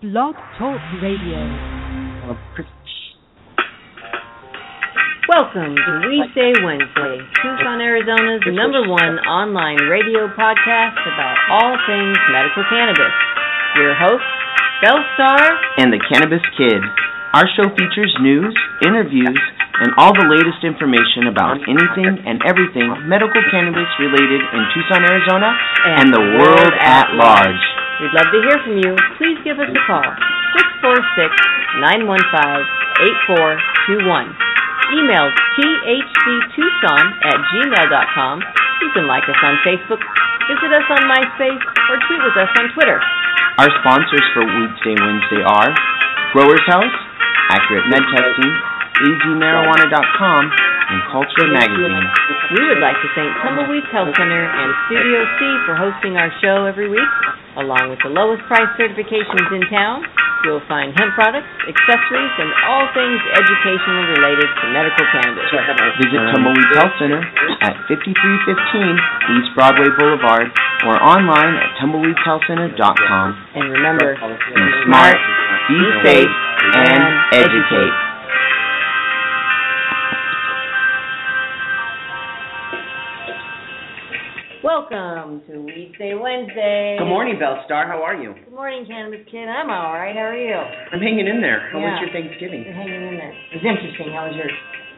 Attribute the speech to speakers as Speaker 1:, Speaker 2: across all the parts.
Speaker 1: Blog Talk Radio.
Speaker 2: Welcome to Weedsday Wednesday, Tucson, Arizona's #1 online radio podcast about all things medical cannabis. Your hosts, Bellstar
Speaker 3: and the Cannabis Kid. Our show features news, interviews, and all the latest information about anything and everything medical cannabis related in Tucson, Arizona, and the world at large.
Speaker 2: We'd love to hear from you. Please give us a call, 646-915-8421. Email thctucson@gmail.com. You can like us on Facebook, visit us on MySpace, or tweet with us on Twitter.
Speaker 3: Our sponsors for Weedsday Wednesday are Growers House, Accurate Med Testing, azmarijuana.com, and Culture Magazine.
Speaker 2: We would like to thank Tumbleweeds Health Center and Studio C for hosting our show every week. Along with the lowest price certifications in town, you'll find hemp products, accessories, and all things educationally related to medical cannabis.
Speaker 3: Visit Tumbleweeds Health Center at 5315 East Broadway Boulevard or online at tumbleweedshealthcenter.com.
Speaker 2: And remember,
Speaker 3: be smart, be safe, and educate.
Speaker 2: Welcome to Weedsday Wednesday.
Speaker 3: Good morning, Bellstar. How are you?
Speaker 2: Good morning, Cannabis Kid. I'm all right. How are you?
Speaker 3: I'm hanging in there. How was
Speaker 2: Yeah.
Speaker 3: your Thanksgiving?
Speaker 2: You're hanging in there. It was interesting. How was yours?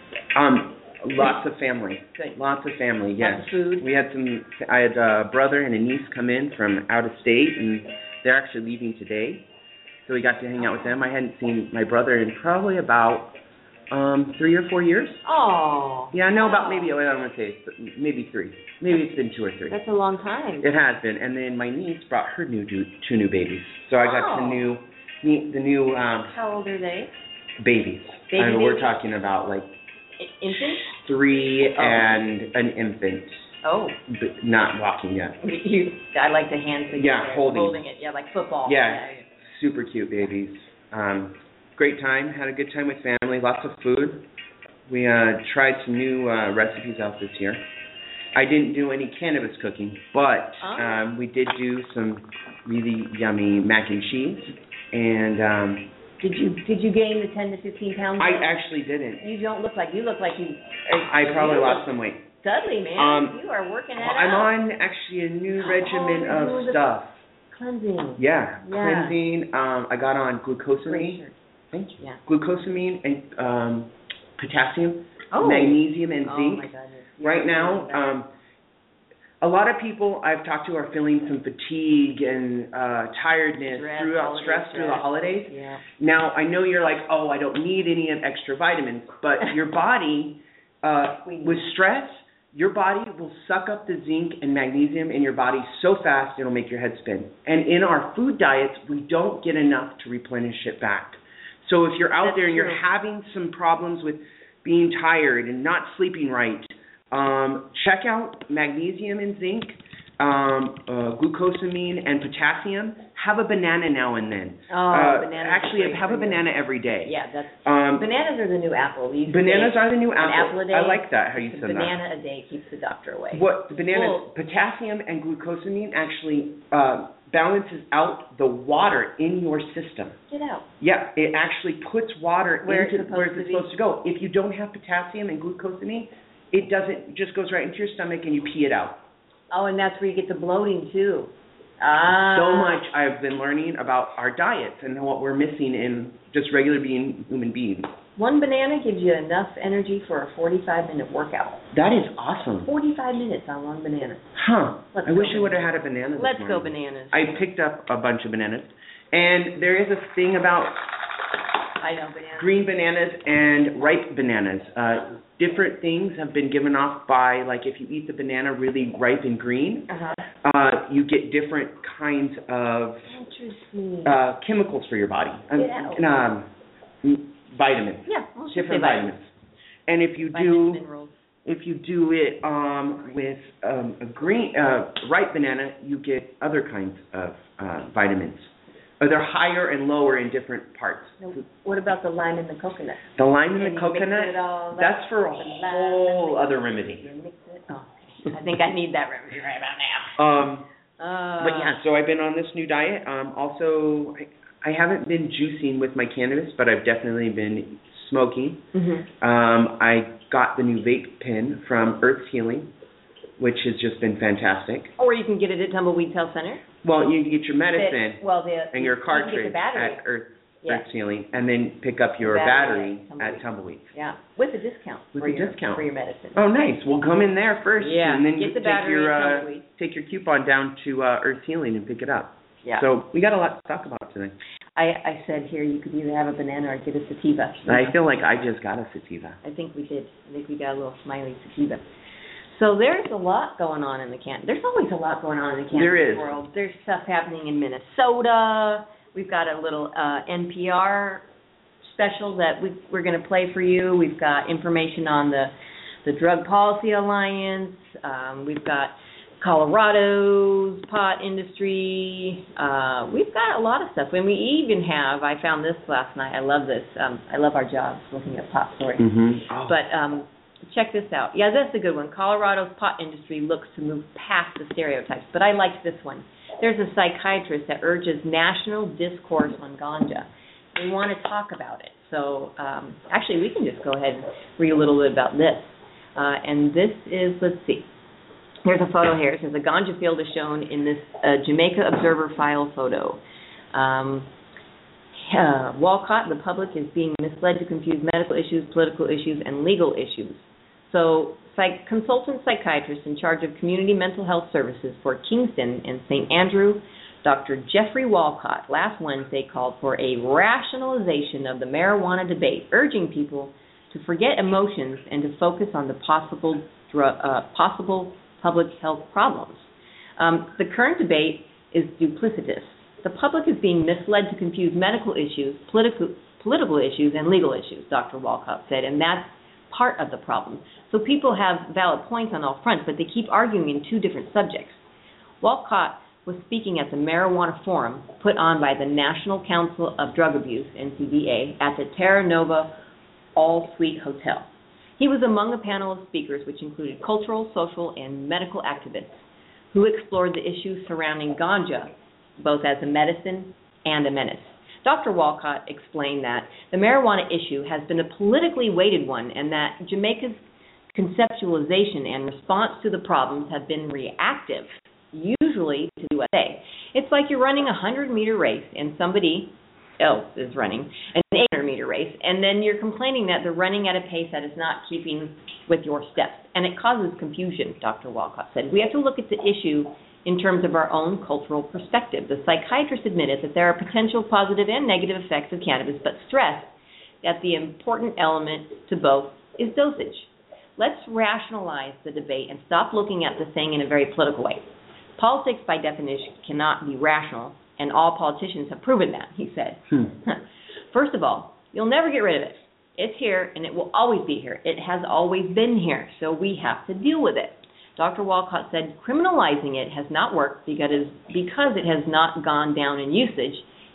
Speaker 3: Lots of family.
Speaker 2: Good.
Speaker 3: Lots of family, yes.
Speaker 2: Lots of food.
Speaker 3: We had I had a brother and a niece come in from out of state, and they're actually leaving today. So we got to hang out with them. I hadn't seen my brother in probably about 3 or 4 years.
Speaker 2: Oh.
Speaker 3: Yeah, no, about maybe, I don't want to say, maybe 3. Maybe it's been 2 or 3.
Speaker 2: That's a long time.
Speaker 3: It has been. And then my niece brought her two new babies. So I got to meet the new
Speaker 2: How old are they?
Speaker 3: babies.
Speaker 2: Babies?
Speaker 3: We're talking about like
Speaker 2: Infants?
Speaker 3: 3 and an infant.
Speaker 2: Oh.
Speaker 3: But not walking yet.
Speaker 2: I like the hands together.
Speaker 3: Yeah, holding
Speaker 2: it. Yeah, like football.
Speaker 3: Yeah, super cute babies. Great time. Had a good time with family. Lots of food. We tried some new recipes out this year. I didn't do any cannabis cooking, but we did do some really yummy mac and cheese. And
Speaker 2: Did you gain the 10 to 15 pounds?
Speaker 3: I actually didn't.
Speaker 2: You don't look like you
Speaker 3: I probably lost some weight.
Speaker 2: Dudley, man. You are working that
Speaker 3: I'm
Speaker 2: out.
Speaker 3: on actually a new regimen of stuff.
Speaker 2: Cleansing.
Speaker 3: Yeah, cleansing. I got on glucosamine. Thank you.
Speaker 2: Yeah.
Speaker 3: Glucosamine and potassium,
Speaker 2: Oh.
Speaker 3: magnesium, and
Speaker 2: Oh
Speaker 3: zinc.
Speaker 2: my goodness.
Speaker 3: Right now, a lot of people I've talked to are feeling some fatigue and tiredness stress through the holidays.
Speaker 2: Yeah.
Speaker 3: Now, I know you're like, oh, I don't need any extra vitamins, but your body, with stress, your body will suck up the zinc and magnesium in your body so fast it'll make your head spin. And in our food diets, we don't get enough to replenish it back. So if you're out there and you're having some problems with being tired and not sleeping right, check out magnesium and zinc, glucosamine and potassium. Have a banana now and then.
Speaker 2: Bananas.
Speaker 3: Actually, have a banana every day.
Speaker 2: Yeah, that's bananas are the new apple.
Speaker 3: Bananas are the new apple.
Speaker 2: An apple a day.
Speaker 3: I like that, how you said that.
Speaker 2: A banana a day keeps the doctor away.
Speaker 3: What the bananas, potassium and glucosamine actually balances out the water in your system.
Speaker 2: Get out.
Speaker 3: Yeah, it actually puts water
Speaker 2: where
Speaker 3: into
Speaker 2: it's
Speaker 3: where it's supposed to go. If you don't have potassium and glucosamine, it doesn't. It just goes right into your stomach and you pee it out.
Speaker 2: Oh, and that's where you get the bloating too.
Speaker 3: So much I've been learning about our diets and what we're missing in just regular human beings.
Speaker 2: One banana gives you enough energy for a 45-minute workout.
Speaker 3: That is awesome.
Speaker 2: 45 minutes on one banana.
Speaker 3: Huh. I wish I would have had a banana this
Speaker 2: Let's
Speaker 3: morning.
Speaker 2: go bananas.
Speaker 3: I picked up a bunch of bananas. And there is a thing about
Speaker 2: I know bananas.
Speaker 3: Green bananas and ripe bananas. Different things have been given off by, like, if you eat the banana really ripe and green, you get different kinds of chemicals for your body. Vitamins.
Speaker 2: Yeah,
Speaker 3: different vitamins. And if you do it with a green ripe banana, you get other kinds of vitamins. They're higher and lower in different parts.
Speaker 2: What about the lime and the coconut?
Speaker 3: The lime and the coconut, that's for a whole other remedy.
Speaker 2: I think I need that remedy right about now.
Speaker 3: But yeah, so I've been on this new diet. Also, I haven't been juicing with my cannabis, but I've definitely been smoking. I got the new vape pen from Earth's Healing, which has just been fantastic.
Speaker 2: Or you can get it at Tumbleweed Health Center.
Speaker 3: Well, you can get your medicine
Speaker 2: and
Speaker 3: your cartridge at Earth's Healing, and then pick up your battery at Tumbleweed.
Speaker 2: Yeah, with a discount. For your medicine.
Speaker 3: Oh, nice. Well, come in there first, and then
Speaker 2: get the battery
Speaker 3: take your coupon down to Earth's Healing and pick it up.
Speaker 2: Yeah.
Speaker 3: So we got a lot to talk about today.
Speaker 2: I said here you could either have a banana or get a sativa.
Speaker 3: I feel like I just got a sativa.
Speaker 2: I think we did. I think we got a little smiley sativa. So there's a lot going on in the There's always a lot going on in the cannabis world. There's stuff happening in Minnesota. We've got a little NPR special that we're going to play for you. We've got information on the Drug Policy Alliance. We've got Colorado's pot industry. We've got a lot of stuff. And we even have, I found this last night. I love this. I love our jobs looking at pot stories. But check this out. Yeah, that's a good one. Colorado's pot industry looks to move past the stereotypes. But I liked this one. There's a psychiatrist that urges national discourse on ganja. We want to talk about it. So actually, we can just go ahead and read a little bit about this. And this is, let's see. Here's a photo here. It says a ganja field is shown in this Jamaica Observer file photo. Walcott, the public is being misled to confuse medical issues, political issues, and legal issues. So consultant psychiatrist in charge of community mental health services for Kingston and St. Andrew, Dr. Jeffrey Walcott, last Wednesday called for a rationalization of the marijuana debate, urging people to forget emotions and to focus on the possible public health problems. The current debate is duplicitous. The public is being misled to confuse medical issues, political issues, and legal issues, Dr. Walcott said, and that's part of the problem. So people have valid points on all fronts, but they keep arguing in two different subjects. Walcott was speaking at the Marijuana Forum put on by the National Council of Drug Abuse, NCDA, at the Terra Nova All-Suite Hotel. He was among a panel of speakers which included cultural, social, and medical activists who explored the issues surrounding ganja, both as a medicine and a menace. Dr. Walcott explained that the marijuana issue has been a politically weighted one and that Jamaica's conceptualization and response to the problems have been reactive, usually to the USA. It's like you're running a 100-meter race and somebody else is running an 800-meter race, and then you're complaining that they're running at a pace that is not keeping with your steps. And it causes confusion, Dr. Walcott said. We have to look at the issue in terms of our own cultural perspective. The psychiatrist admitted that there are potential positive and negative effects of cannabis, but stressed that the important element to both is dosage. Let's rationalize the debate and stop looking at the thing in a very political way. Politics, by definition, cannot be rational, and all politicians have proven that, he said. First of all, you'll never get rid of it. It's here, and it will always be here. It has always been here, so we have to deal with it. Dr. Walcott said criminalizing it has not worked because it has not gone down in usage.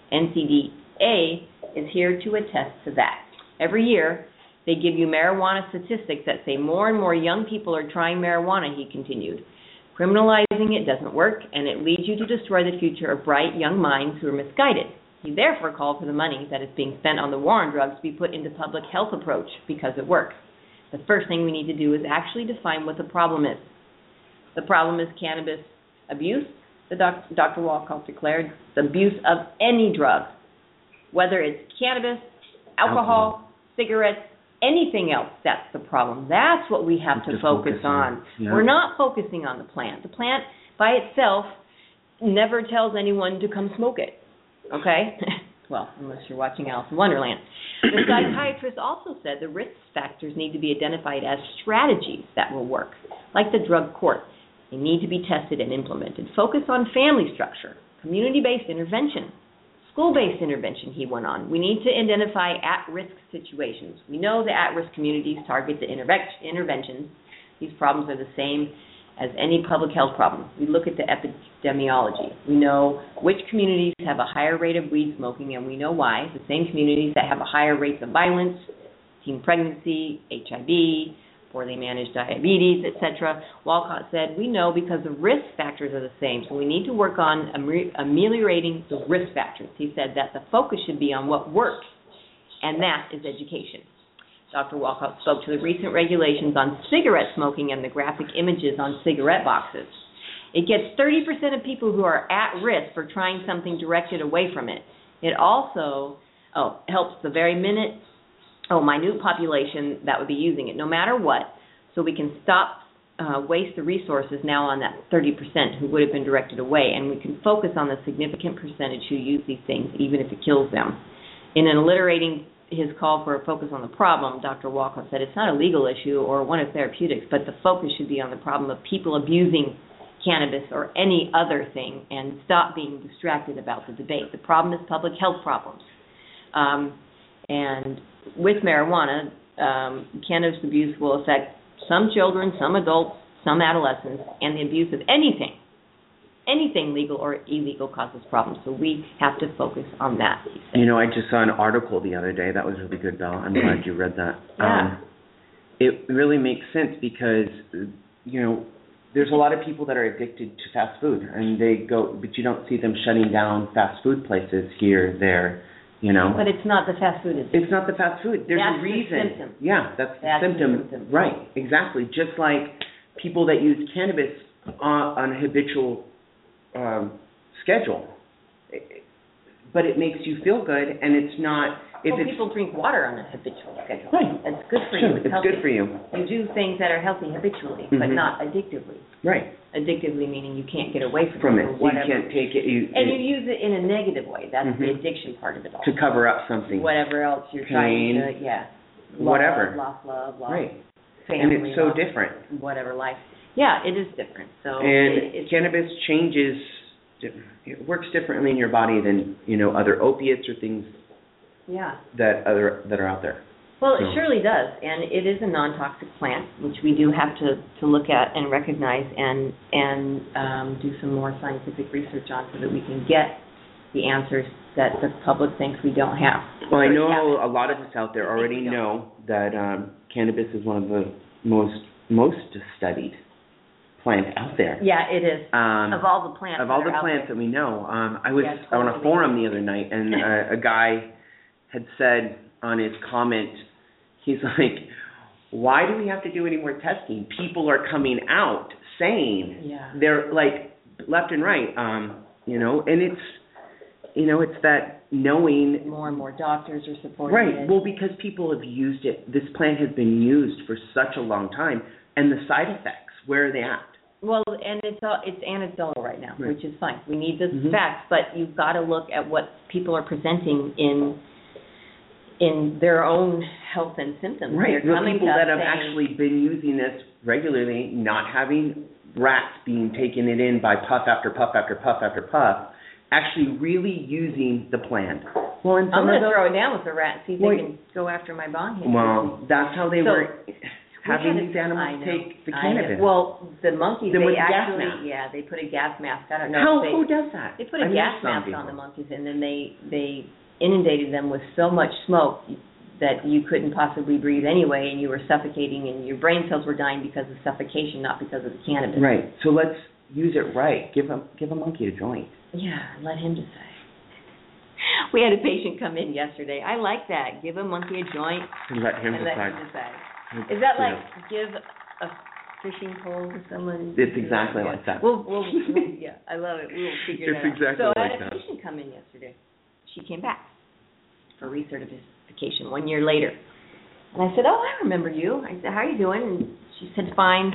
Speaker 2: NCDA is here to attest to that. Every year, they give you marijuana statistics that say more and more young people are trying marijuana, he continued. Criminalizing it doesn't work, and it leads you to destroy the future of bright young minds who are misguided. He therefore called for the money that is being spent on the war on drugs to be put into public health approach because it works. The first thing we need to do is actually define what the problem is. The problem is cannabis abuse, Dr. Walcott declared, the abuse of any drug, whether it's cannabis, alcohol, cigarettes, anything else. That's the problem. That's what we have to focus on. Yeah. We're not focusing on the plant. The plant by itself never tells anyone to come smoke it, okay? Well, unless you're watching Alice in Wonderland. The psychiatrist also said the risk factors need to be identified as strategies that will work, like the drug court. They need to be tested and implemented. Focus on family structure, community-based intervention, school-based intervention, he went on. We need to identify at-risk situations. We know the at-risk communities target the interventions. These problems are the same as any public health problem. We look at the epidemiology. We know which communities have a higher rate of weed smoking, and we know why. The same communities that have a higher rates of violence, teen pregnancy, HIV, poorly managed diabetes, etc. Walcott said, we know because the risk factors are the same, so we need to work on ameliorating the risk factors. He said that the focus should be on what works, and that is education. Dr. Walcott spoke to the recent regulations on cigarette smoking and the graphic images on cigarette boxes. It gets 30% of people who are at risk for trying something directed away from it. It also helps the very minute minute population that would be using it, no matter what, so we can stop waste the resources now on that 30% who would have been directed away, and we can focus on the significant percentage who use these things, even if it kills them. In alliterating his call for a focus on the problem, Dr. Walcott said it's not a legal issue or one of therapeutics, but the focus should be on the problem of people abusing cannabis or any other thing, and stop being distracted about the debate. The problem is public health problems. And with marijuana, cannabis abuse will affect some children, some adults, some adolescents, and the abuse of anything legal or illegal causes problems. So we have to focus on that.
Speaker 3: You know, I just saw an article the other day. That was really good, Belle. I'm glad you read that.
Speaker 2: Yeah.
Speaker 3: It really makes sense because, you know, there's a lot of people that are addicted to fast food, and they go, but you don't see them shutting down fast food places here, there, you know.
Speaker 2: But it's not the fast food.
Speaker 3: It's not the fast food. There's a reason.
Speaker 2: The symptom.
Speaker 3: Yeah, that's the symptom. Right, exactly. Just like people that use cannabis on a habitual schedule. But it makes you feel good, and it's not...
Speaker 2: people drink water on a habitual schedule.
Speaker 3: Right.
Speaker 2: It's good for
Speaker 3: Sure,
Speaker 2: you.
Speaker 3: it's good for you.
Speaker 2: You do things that are healthy habitually, but not addictively.
Speaker 3: Right.
Speaker 2: Addictively meaning you can't get away from it.
Speaker 3: So you can't take it.
Speaker 2: And you use it in a negative way. That's the addiction part of it all.
Speaker 3: To cover up something.
Speaker 2: Whatever else you're trying to,
Speaker 3: whatever.
Speaker 2: Lost love, lost
Speaker 3: right.
Speaker 2: family.
Speaker 3: And it's so different.
Speaker 2: Whatever life. Yeah, it is different. So
Speaker 3: and cannabis changes, it works differently in your body than, you know, other opiates or things that are out there.
Speaker 2: Well, it surely does, and it is a non-toxic plant, which we do have to look at and recognize and do some more scientific research on so that we can get the answers that the public thinks we don't have.
Speaker 3: Well, I know a lot of us out there already know that cannabis is one of the most studied plant out there.
Speaker 2: Yeah, it is. Of all the plants.
Speaker 3: Of all the plants that we know. I was on a forum the other night, and a guy had said on his comment, he's like, why do we have to do any more testing? People are coming out saying they're like left and right, you know, and it's, you know, it's that knowing. More and more doctors are supporting it. Right. Well, because people have used it. This plant has been used for such a long time, and the side effects, where are they at?
Speaker 2: Well, and it's anecdotal right now, which is fine. We need the facts, but you've got to look at what people are presenting in their own health and symptoms.
Speaker 3: Right, the people that have actually been using this regularly, not having rats being taken it in by puff after puff after puff after puff, actually really using the plant. Well, and I'm going to throw it down with the rat, see if they can go after my bong. Well, that's how they were having these animals take the cannabis.
Speaker 2: Well, the monkeys, they actually, they put a gas mask. I don't know.
Speaker 3: Who does that?
Speaker 2: They put a gas mask on the monkeys, and then they inundated them with so much smoke that you couldn't possibly breathe anyway, and you were suffocating, and your brain cells were dying because of suffocation, not because of the cannabis.
Speaker 3: Right. So let's use it right. Give a monkey a joint.
Speaker 2: Yeah, let him decide. We had a patient come in yesterday. I like that. Give a monkey a joint
Speaker 3: and let him decide.
Speaker 2: Is that like give a fishing pole to someone?
Speaker 3: It's exactly like that.
Speaker 2: We'll I love it. We'll figure that out.
Speaker 3: It's exactly like that.
Speaker 2: So I had a patient come in yesterday. She came back for recertification 1 year later. And I said, oh, I remember you. I said, how are you doing? And she said, fine.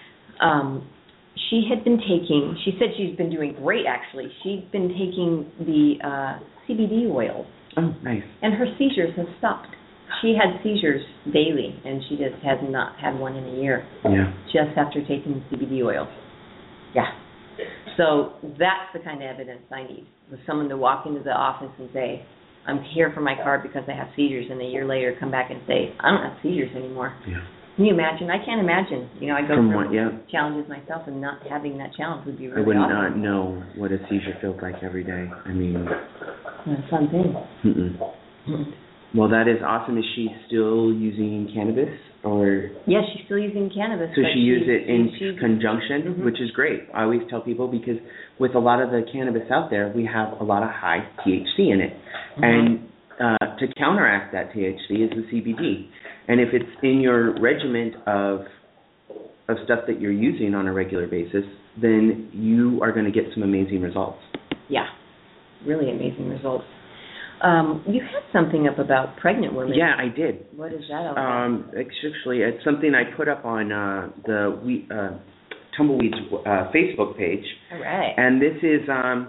Speaker 2: She said she's been doing great, actually. She'd been taking the CBD oil.
Speaker 3: Oh, nice.
Speaker 2: And her seizures have stopped. She had seizures daily, and she just has not had one in a year.
Speaker 3: Yeah.
Speaker 2: Just after taking the CBD oil. Yeah. So that's the kind of evidence I need. For someone to walk into the office and say, I'm here for my card because I have seizures, and a year later come back and say, I don't have seizures anymore. Yeah. Can you imagine? I can't imagine. You know, I go through challenges myself, and not having that challenge would be really awesome.
Speaker 3: I would not know what a seizure feels like every day. I mean...
Speaker 2: It's a fun thing.
Speaker 3: Well, that is awesome. Is she still using cannabis? or
Speaker 2: yeah, she's still using cannabis.
Speaker 3: so
Speaker 2: but
Speaker 3: she used it in
Speaker 2: she's
Speaker 3: conjunction,
Speaker 2: mm-hmm.
Speaker 3: which is great. I always tell people because with a lot of the cannabis out there, we have a lot of high THC in it,
Speaker 2: mm-hmm.
Speaker 3: and to counteract that THC is the CBD. And if it's in your regimen of stuff that you're using on a regular basis, then you are going to get some amazing results.
Speaker 2: Yeah, really amazing results. You had something up about pregnant women.
Speaker 3: Yeah, I did.
Speaker 2: What is that all about?
Speaker 3: Actually, it's something I put up on the Tumbleweeds Facebook page.
Speaker 2: All right.
Speaker 3: And this is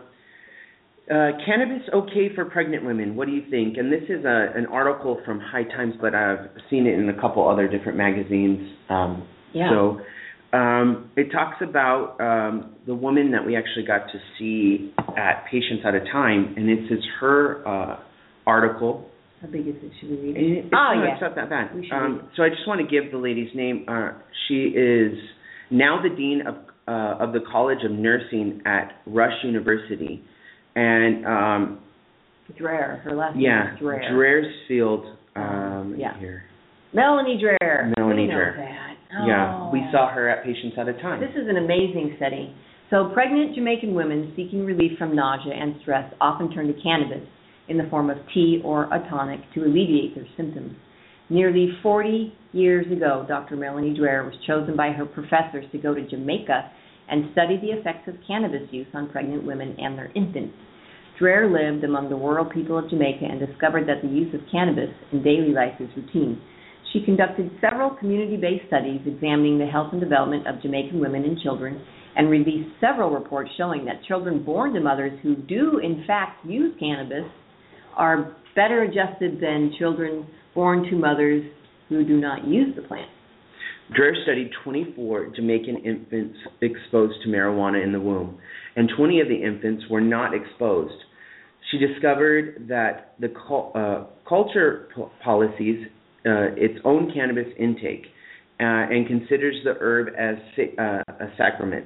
Speaker 3: cannabis okay for pregnant women? What do you think? And this is an article from High Times, but I've seen it in a couple other different magazines.
Speaker 2: Yeah.
Speaker 3: So it talks about the woman that we actually got to see at Patients at a Time, and this is her article.
Speaker 2: How big is it? Should we read it?
Speaker 3: It's not that bad. So I just want to give the lady's name. She is now the dean of the College of Nursing at Rush University. And
Speaker 2: Dreher, her last name is Dreher.
Speaker 3: Drehersfield. Here.
Speaker 2: Melanie Dreher.
Speaker 3: Melanie
Speaker 2: we know
Speaker 3: Dreher.
Speaker 2: That.
Speaker 3: Yeah, we saw her at Patients at a Time.
Speaker 2: This is an amazing study. So pregnant Jamaican women seeking relief from nausea and stress often turn to cannabis in the form of tea or a tonic to alleviate their symptoms. Nearly 40 years ago, Dr. Melanie Dreher was chosen by her professors to go to Jamaica and study the effects of cannabis use on pregnant women and their infants. Dreher lived among the rural people of Jamaica and discovered that the use of cannabis in daily life is routine. She conducted several community-based studies examining the health and development of Jamaican women and children and released several reports showing that children born to mothers who do, in fact, use cannabis are better adjusted than children born to mothers who do not use the plant.
Speaker 3: Dreher studied 24 Jamaican infants exposed to marijuana in the womb, and 20 of the infants were not exposed. She discovered that the culture policies its own cannabis intake and considers the herb as a sacrament.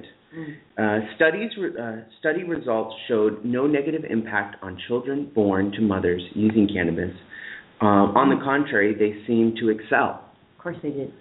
Speaker 3: Study results showed no negative impact on children born to mothers using cannabis. On the contrary, they seemed to excel.
Speaker 2: Of course they did.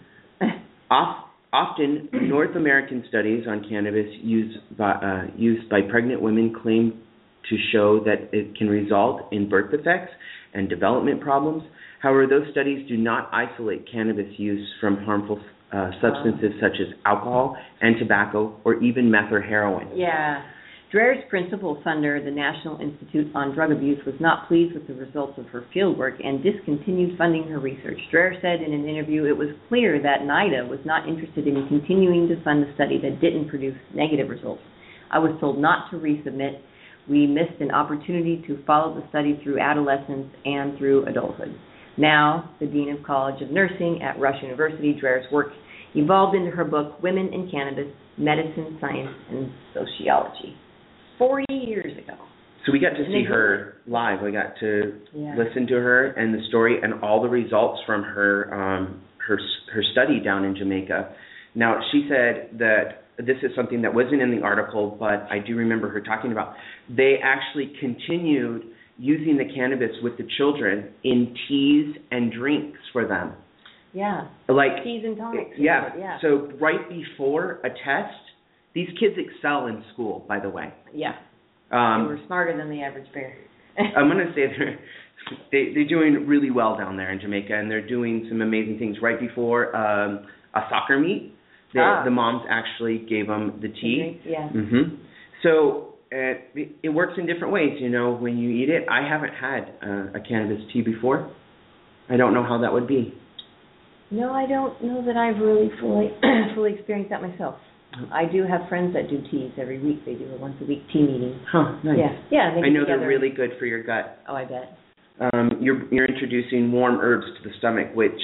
Speaker 3: Often, North American studies on cannabis used by pregnant women claim to show that it can result in birth defects and development problems. However, those studies do not isolate cannabis use from harmful substances such as alcohol and tobacco or even meth or heroin.
Speaker 2: Yeah. Dreher's principal funder, the National Institute on Drug Abuse, was not pleased with the results of her fieldwork and discontinued funding her research. Dreher said in an interview it was clear that NIDA was not interested in continuing to fund a study that didn't produce negative results. I was told not to resubmit. We missed an opportunity to follow the study through adolescence and through adulthood. Now, the Dean of College of Nursing at Rush University, Dreher's work evolved into her book, Women in Cannabis, Medicine, Science, and Sociology. 40 years ago.
Speaker 3: So we got to see her live. We got to listen to her and the story and all the results from her study down in Jamaica. Now, she said that this is something that wasn't in the article, but I do remember her talking about. They actually continued using the cannabis with the children in teas and drinks for them.
Speaker 2: Yeah.
Speaker 3: Like
Speaker 2: teas and tonics.
Speaker 3: Yeah. So right before a test, these kids excel in school, by the way.
Speaker 2: Yeah. They were smarter than the average bear.
Speaker 3: I'm going to say they're doing really well down there in Jamaica, and they're doing some amazing things. Right before a soccer meet, the moms actually gave them the tea.
Speaker 2: Yeah.
Speaker 3: Mm-hmm. So it works in different ways, you know, when you eat it. I haven't had a cannabis tea before. I don't know how that would be.
Speaker 2: No, I don't know that I've really fully experienced that myself. I do have friends that do teas every week. They do a once-a-week tea meeting.
Speaker 3: Huh, nice.
Speaker 2: Yeah.
Speaker 3: I know they're really good for your gut.
Speaker 2: Oh, I bet.
Speaker 3: You're introducing warm herbs to the stomach, which,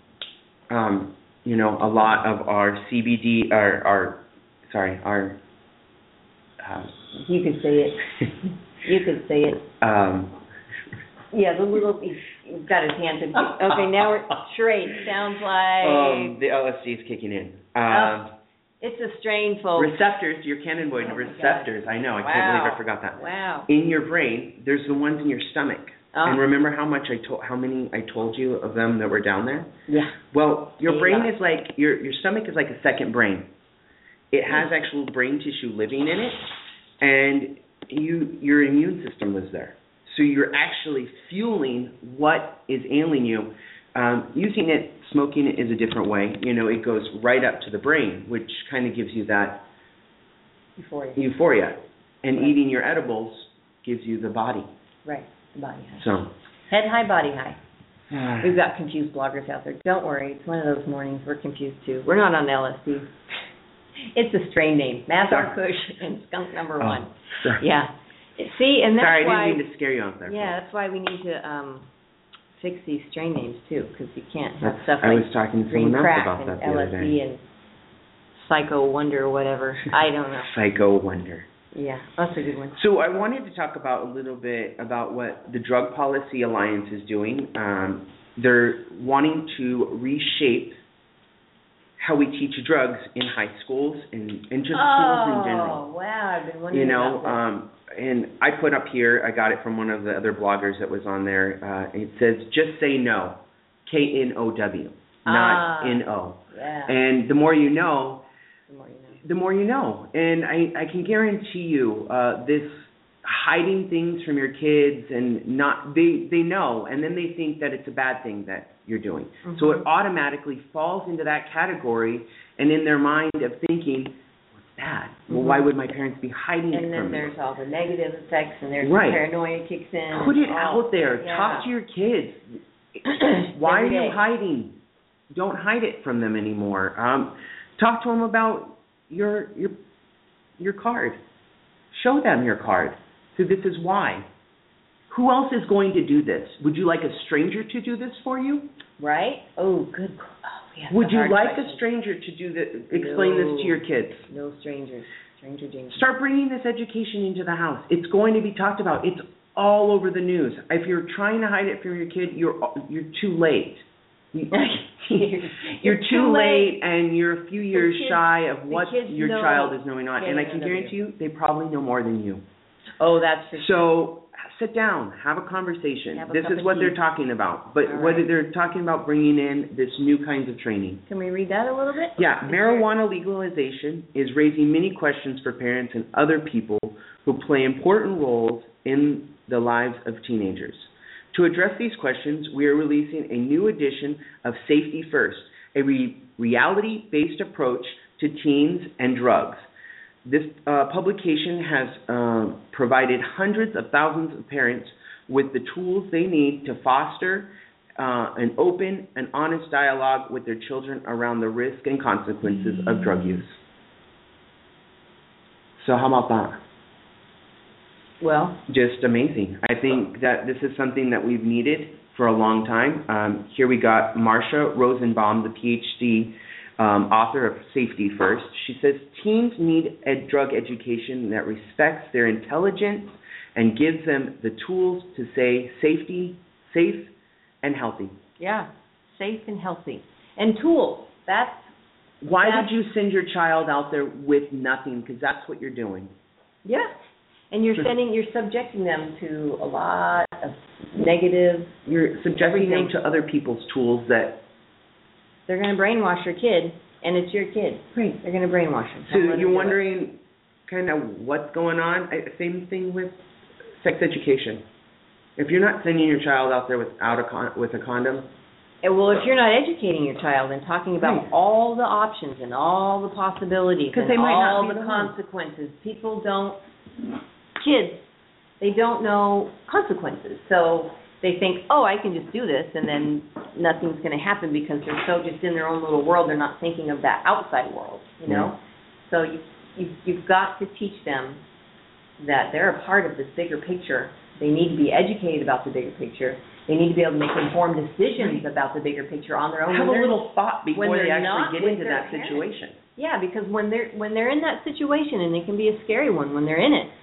Speaker 3: you know, a lot of our CBD,
Speaker 2: you could say it. You could say it. Yeah, the little, you've got a tangent. Okay, now we're straight. Sounds like...
Speaker 3: the LSD is kicking in.
Speaker 2: It's a strain, folks.
Speaker 3: Receptors, your cannabinoid receptors. I know, I can't believe I forgot that.
Speaker 2: Wow.
Speaker 3: In your brain, there's the ones in your stomach. And remember how many I told you of them that were down there?
Speaker 2: Yeah.
Speaker 3: Well, your brain is like, your stomach is like a second brain. It has actual brain tissue living in it, and your immune system lives there. So you're actually fueling what is ailing you. Using it, smoking it is a different way. It goes right up to the brain, which kind of gives you that euphoria. And eating your edibles gives you the body.
Speaker 2: Right, the body high.
Speaker 3: So
Speaker 2: head high, body high. We've got confused bloggers out there. Don't worry, it's one of those mornings. We're confused too. We're not on LSD. It's a strain name, Mazar Kush and Skunk Number 1.
Speaker 3: Sorry.
Speaker 2: Yeah. See, and that's
Speaker 3: sorry,
Speaker 2: why.
Speaker 3: I didn't mean to scare you out there.
Speaker 2: Yeah, that's why we need to fix these strain names too, because you can't have stuff like
Speaker 3: I was talking to
Speaker 2: green
Speaker 3: someone
Speaker 2: crack
Speaker 3: else about
Speaker 2: and
Speaker 3: that the other
Speaker 2: LSD
Speaker 3: day.
Speaker 2: and Psycho Wonder or whatever. I don't know.
Speaker 3: Psycho Wonder.
Speaker 2: Yeah, that's a good one.
Speaker 3: So I wanted to talk about a little bit about what the Drug Policy Alliance is doing. They're wanting to reshape how we teach drugs in high schools and just schools in general.
Speaker 2: Oh, wow, I've been wondering about that.
Speaker 3: And I put up here, I got it from one of the other bloggers that was on there. It says, just say no, K-N-O-W, not N-O.
Speaker 2: Yeah.
Speaker 3: And the more you know,
Speaker 2: the more you know.
Speaker 3: The more you know. And I can guarantee you, this hiding things from your kids and they know, and then they think that it's a bad thing that you're doing. Mm-hmm. So it automatically falls into that category, and in their mind of thinking, what's that? Mm-hmm. Well, why would my parents be hiding it from me?
Speaker 2: And then there's all the negative effects, and there's paranoia kicks in.
Speaker 3: Put it out there. Yeah. Talk to your kids. Why are you hiding? Don't hide it from them anymore. Talk to them about your card. Show them your card. So this is why. Who else is going to do this? Would you like a stranger to do this for you?
Speaker 2: Right? Oh, good.
Speaker 3: Would you like a stranger to do this? Explain this to your kids.
Speaker 2: No strangers. Stranger danger.
Speaker 3: Start bringing this education into the house. It's going to be talked about. It's all over the news. If you're trying to hide it from your kid, you're too late. You're too late, and you're a few years shy of what your child is knowing on. And I can guarantee you, they probably know more than you.
Speaker 2: Oh, that's for sure.
Speaker 3: So sit down, have a conversation. This is what they're talking about. But whether they're talking about bringing in this new kinds of training.
Speaker 2: Can we read that a little bit?
Speaker 3: Yeah, marijuana legalization is raising many questions for parents and other people who play important roles in the lives of teenagers. To address these questions, we are releasing a new edition of Safety First, a reality-based approach to teens and drugs. This publication has provided hundreds of thousands of parents with the tools they need to foster an open and honest dialogue with their children around the risk and consequences of drug use. So how about that?
Speaker 2: Well,
Speaker 3: just amazing. I think that this is something that we've needed for a long time. Here we got Marsha Rosenbaum, the PhD author of Safety First. She says teens need a drug education that respects their intelligence and gives them the tools to say safe and healthy.
Speaker 2: Yeah, safe and healthy. And tools.
Speaker 3: Why would you send your child out there with nothing? Because that's what you're doing.
Speaker 2: Yeah. And you're subjecting them to a lot of negative.
Speaker 3: You're subjecting them to other people's tools that
Speaker 2: they're going to brainwash your kid, and it's your kid.
Speaker 3: Right.
Speaker 2: They're going to brainwash them.
Speaker 3: So you're wondering kind of what's going on? Same thing with sex education. If you're not sending your child out there with a condom.
Speaker 2: Well, if you're not educating your child and talking about all the options and all the possibilities and all the consequences, kids, they don't know consequences. So they think, oh, I can just do this, and then nothing's going to happen because they're so just in their own little world. They're not thinking of that outside world, you know. So you've got to teach them that they're a part of this bigger picture. They need to be educated about the bigger picture. They need to be able to make informed decisions about the bigger picture on their own.
Speaker 3: Have a little thought before they actually get into that situation.
Speaker 2: Yeah, because when they're in that situation, and it can be a scary one when they're in it,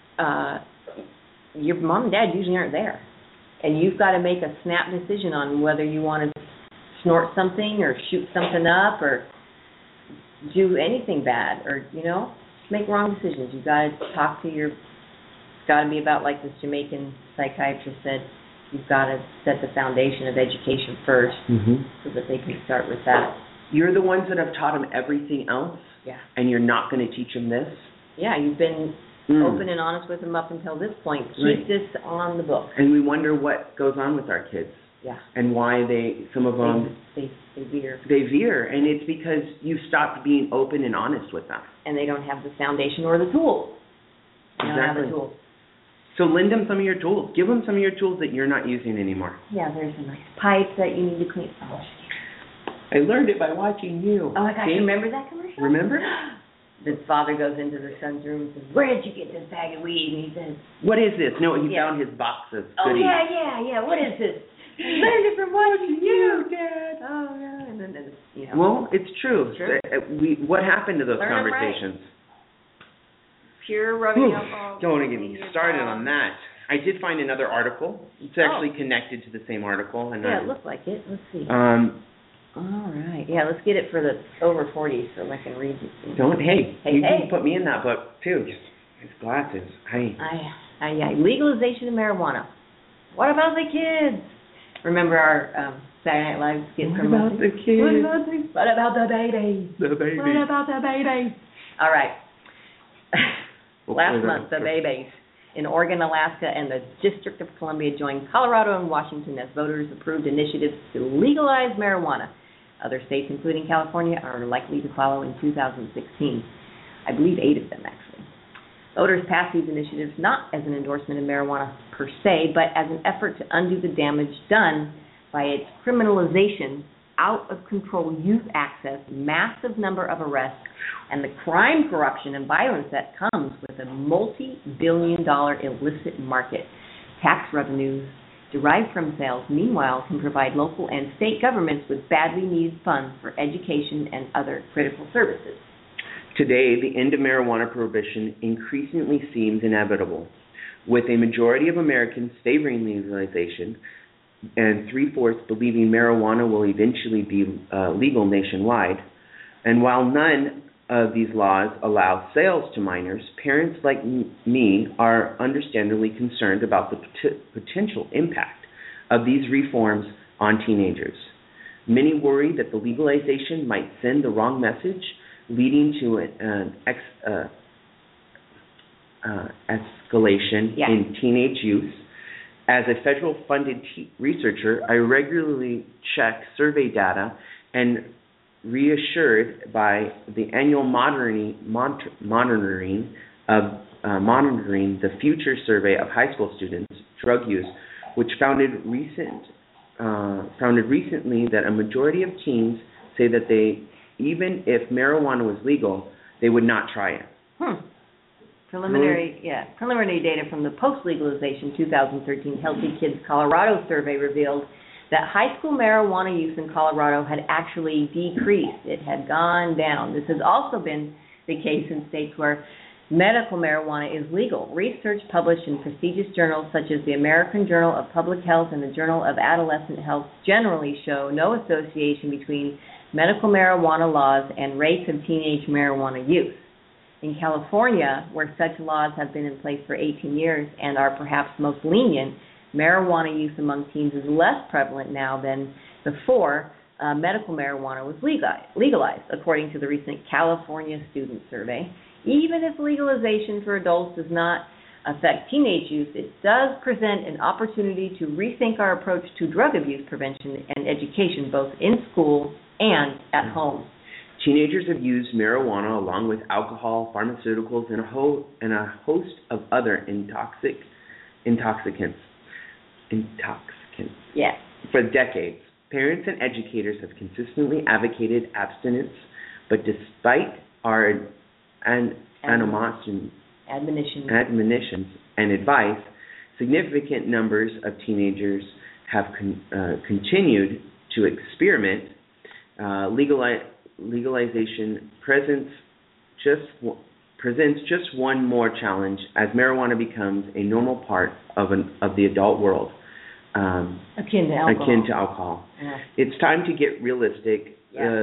Speaker 2: your mom and dad usually aren't there. And you've got to make a snap decision on whether you want to snort something or shoot something up or do anything bad or, make wrong decisions. You've got to talk to it's got to be about, like this Jamaican psychiatrist said, you've got to set the foundation of education first so that they can start with that.
Speaker 3: You're the ones that have taught them everything else, and you're not going to teach them this?
Speaker 2: Yeah, you've been open and honest with them up until this point. Keep this on the book.
Speaker 3: And we wonder what goes on with our kids.
Speaker 2: Yeah.
Speaker 3: And why some of them...
Speaker 2: They veer.
Speaker 3: They veer, and it's because you stopped being open and honest with them.
Speaker 2: And they don't have the foundation or the tools. They don't have the tools.
Speaker 3: So lend them some of your tools. Give them some of your tools that you're not using anymore.
Speaker 2: Yeah, there's a nice pipe that you need to clean. Oh,
Speaker 3: I learned it by watching you.
Speaker 2: Oh my gosh, remember that commercial?
Speaker 3: Remember?
Speaker 2: The father goes into the son's room and says, "Where did you get this bag of weed?" And he says,
Speaker 3: "What is this?" No, he found his box of goodies.
Speaker 2: Oh, yeah. What is this? I learned it from watching you, Dad. Oh, yeah. And then,
Speaker 3: Well, it's true. What happened to those
Speaker 2: Learn
Speaker 3: conversations?
Speaker 2: Pure rubbing alcohol.
Speaker 3: Don't want to get me started on that. I did find another article. It's actually connected to the same article. And
Speaker 2: it looked like it. Let's see. All right. Yeah, let's get it for the over 40 so I can read it.
Speaker 3: You can put me in that book, too. His glasses.
Speaker 2: Legalization of marijuana. What about the kids? Remember our Saturday Night Live skit from
Speaker 3: What about the kids?
Speaker 2: What about the babies?
Speaker 3: The babies.
Speaker 2: What about the babies? All right. Last month, the babies in Oregon, Alaska, and the District of Columbia joined Colorado and Washington as voters approved initiatives to legalize marijuana. Other states, including California, are likely to follow in 2016. I believe 8 of them, actually. Voters passed these initiatives not as an endorsement of marijuana per se, but as an effort to undo the damage done by its criminalization, out-of-control youth access, massive number of arrests, and the crime, corruption, and violence that comes with a multi-billion-dollar illicit market. Tax revenues derived from sales, meanwhile, can provide local and state governments with badly needed funds for education and other critical services.
Speaker 3: Today, the end of marijuana prohibition increasingly seems inevitable, with a majority of Americans favoring legalization and 3/4 believing marijuana will eventually be legal nationwide. And while none of these laws allow sales to minors, parents like me are understandably concerned about the potential impact of these reforms on teenagers. Many worry that the legalization might send the wrong message, leading to an escalation in teenage use. As a federal-funded researcher, I regularly check survey data and reassured by the annual monitoring the Future Survey of High School Students' Drug Use, which founded recently that a majority of teens say that even if marijuana was legal, they would not try it.
Speaker 2: Preliminary data from the post-legalization 2013 Healthy Kids Colorado survey revealed that high school marijuana use in Colorado had actually decreased. It had gone down. This has also been the case in states where medical marijuana is legal. Research published in prestigious journals such as the American Journal of Public Health and the Journal of Adolescent Health generally show no association between medical marijuana laws and rates of teenage marijuana use. In California, where such laws have been in place for 18 years and are perhaps most lenient, marijuana use among teens is less prevalent now than before medical marijuana was legalized, according to the recent California Student Survey. Even if legalization for adults does not affect teenage use, it does present an opportunity to rethink our approach to drug abuse prevention and education, both in school and at home.
Speaker 3: Teenagers have used marijuana along with alcohol, pharmaceuticals, and a host of other intoxicants.
Speaker 2: Yes.
Speaker 3: For decades. Parents and educators have consistently advocated abstinence, but despite our admonitions and advice, significant numbers of teenagers have continued to experiment. Legalization presents just one more challenge as marijuana becomes a normal part of the adult world.
Speaker 2: Akin to alcohol. Yeah.
Speaker 3: It's time to get realistic.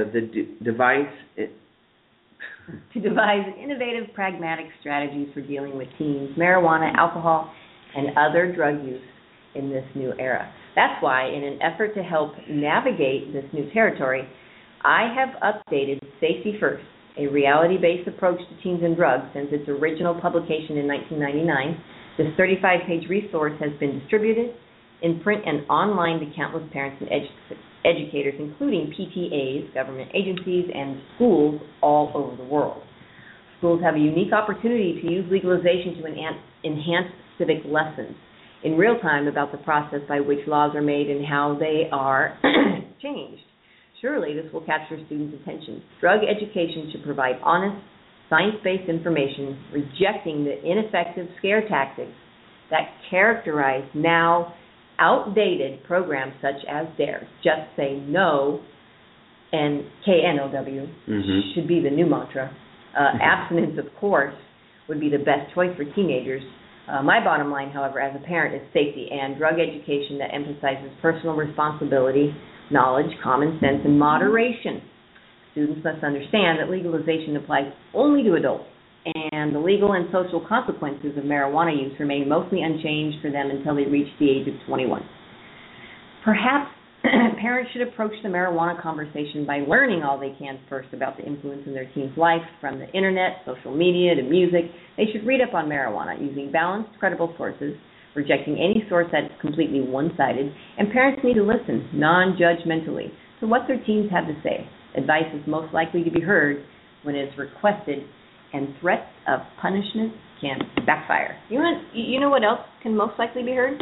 Speaker 2: To devise innovative, pragmatic strategies for dealing with teens, marijuana, alcohol, and other drug use in this new era. That's why, in an effort to help navigate this new territory, I have updated Safety First, a reality-based approach to teens and drugs, since its original publication in 1999. This 35-page resource has been distributed in print and online to countless parents and educators, including PTAs, government agencies, and schools all over the world. Schools have a unique opportunity to use legalization to enhance civic lessons in real time about the process by which laws are made and how they are changed. Surely this will capture students' attention. Drug education should provide honest, science-based information, rejecting the ineffective scare tactics that characterize now outdated programs such as DARE. Just Say No, and KNOW should be the new mantra. Abstinence, of course, would be the best choice for teenagers. My bottom line, however, as a parent, is safety and drug education that emphasizes personal responsibility, knowledge, common sense, and moderation. Students must understand that legalization applies only to adults, and the legal and social consequences of marijuana use remain mostly unchanged for them until they reach the age of 21. Perhaps parents should approach the marijuana conversation by learning all they can first about the influence in their teen's life, from the internet, social media, to music. They should read up on marijuana using balanced, credible sources, rejecting any source that is completely one-sided, and parents need to listen non-judgmentally to what their teens have to say. Advice is most likely to be heard when it is requested, and threats of punishment can backfire. You know what else can most likely be heard?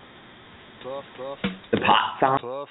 Speaker 3: The pot song.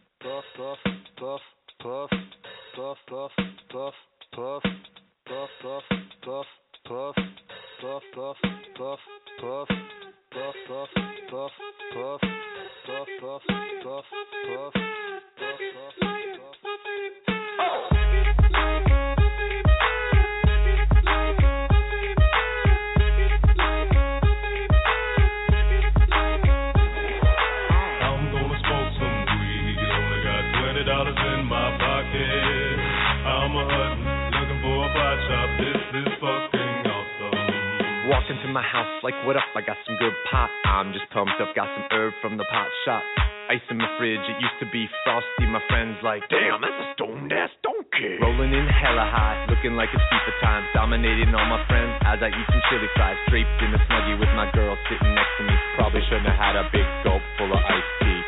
Speaker 1: Walk into my house like, what up? I got some good pot. I'm just pumped up, got some herb from the pot shop. Ice in my fridge, it used to be frosty. My friends like, damn, that's a stoned-ass donkey. Rolling in hella high, looking like it's FIFA time. Dominating all my friends as I eat some chili fries. Draped in a Snuggie with my girl sitting next to me. Probably shouldn't have had a big gulp full of iced tea.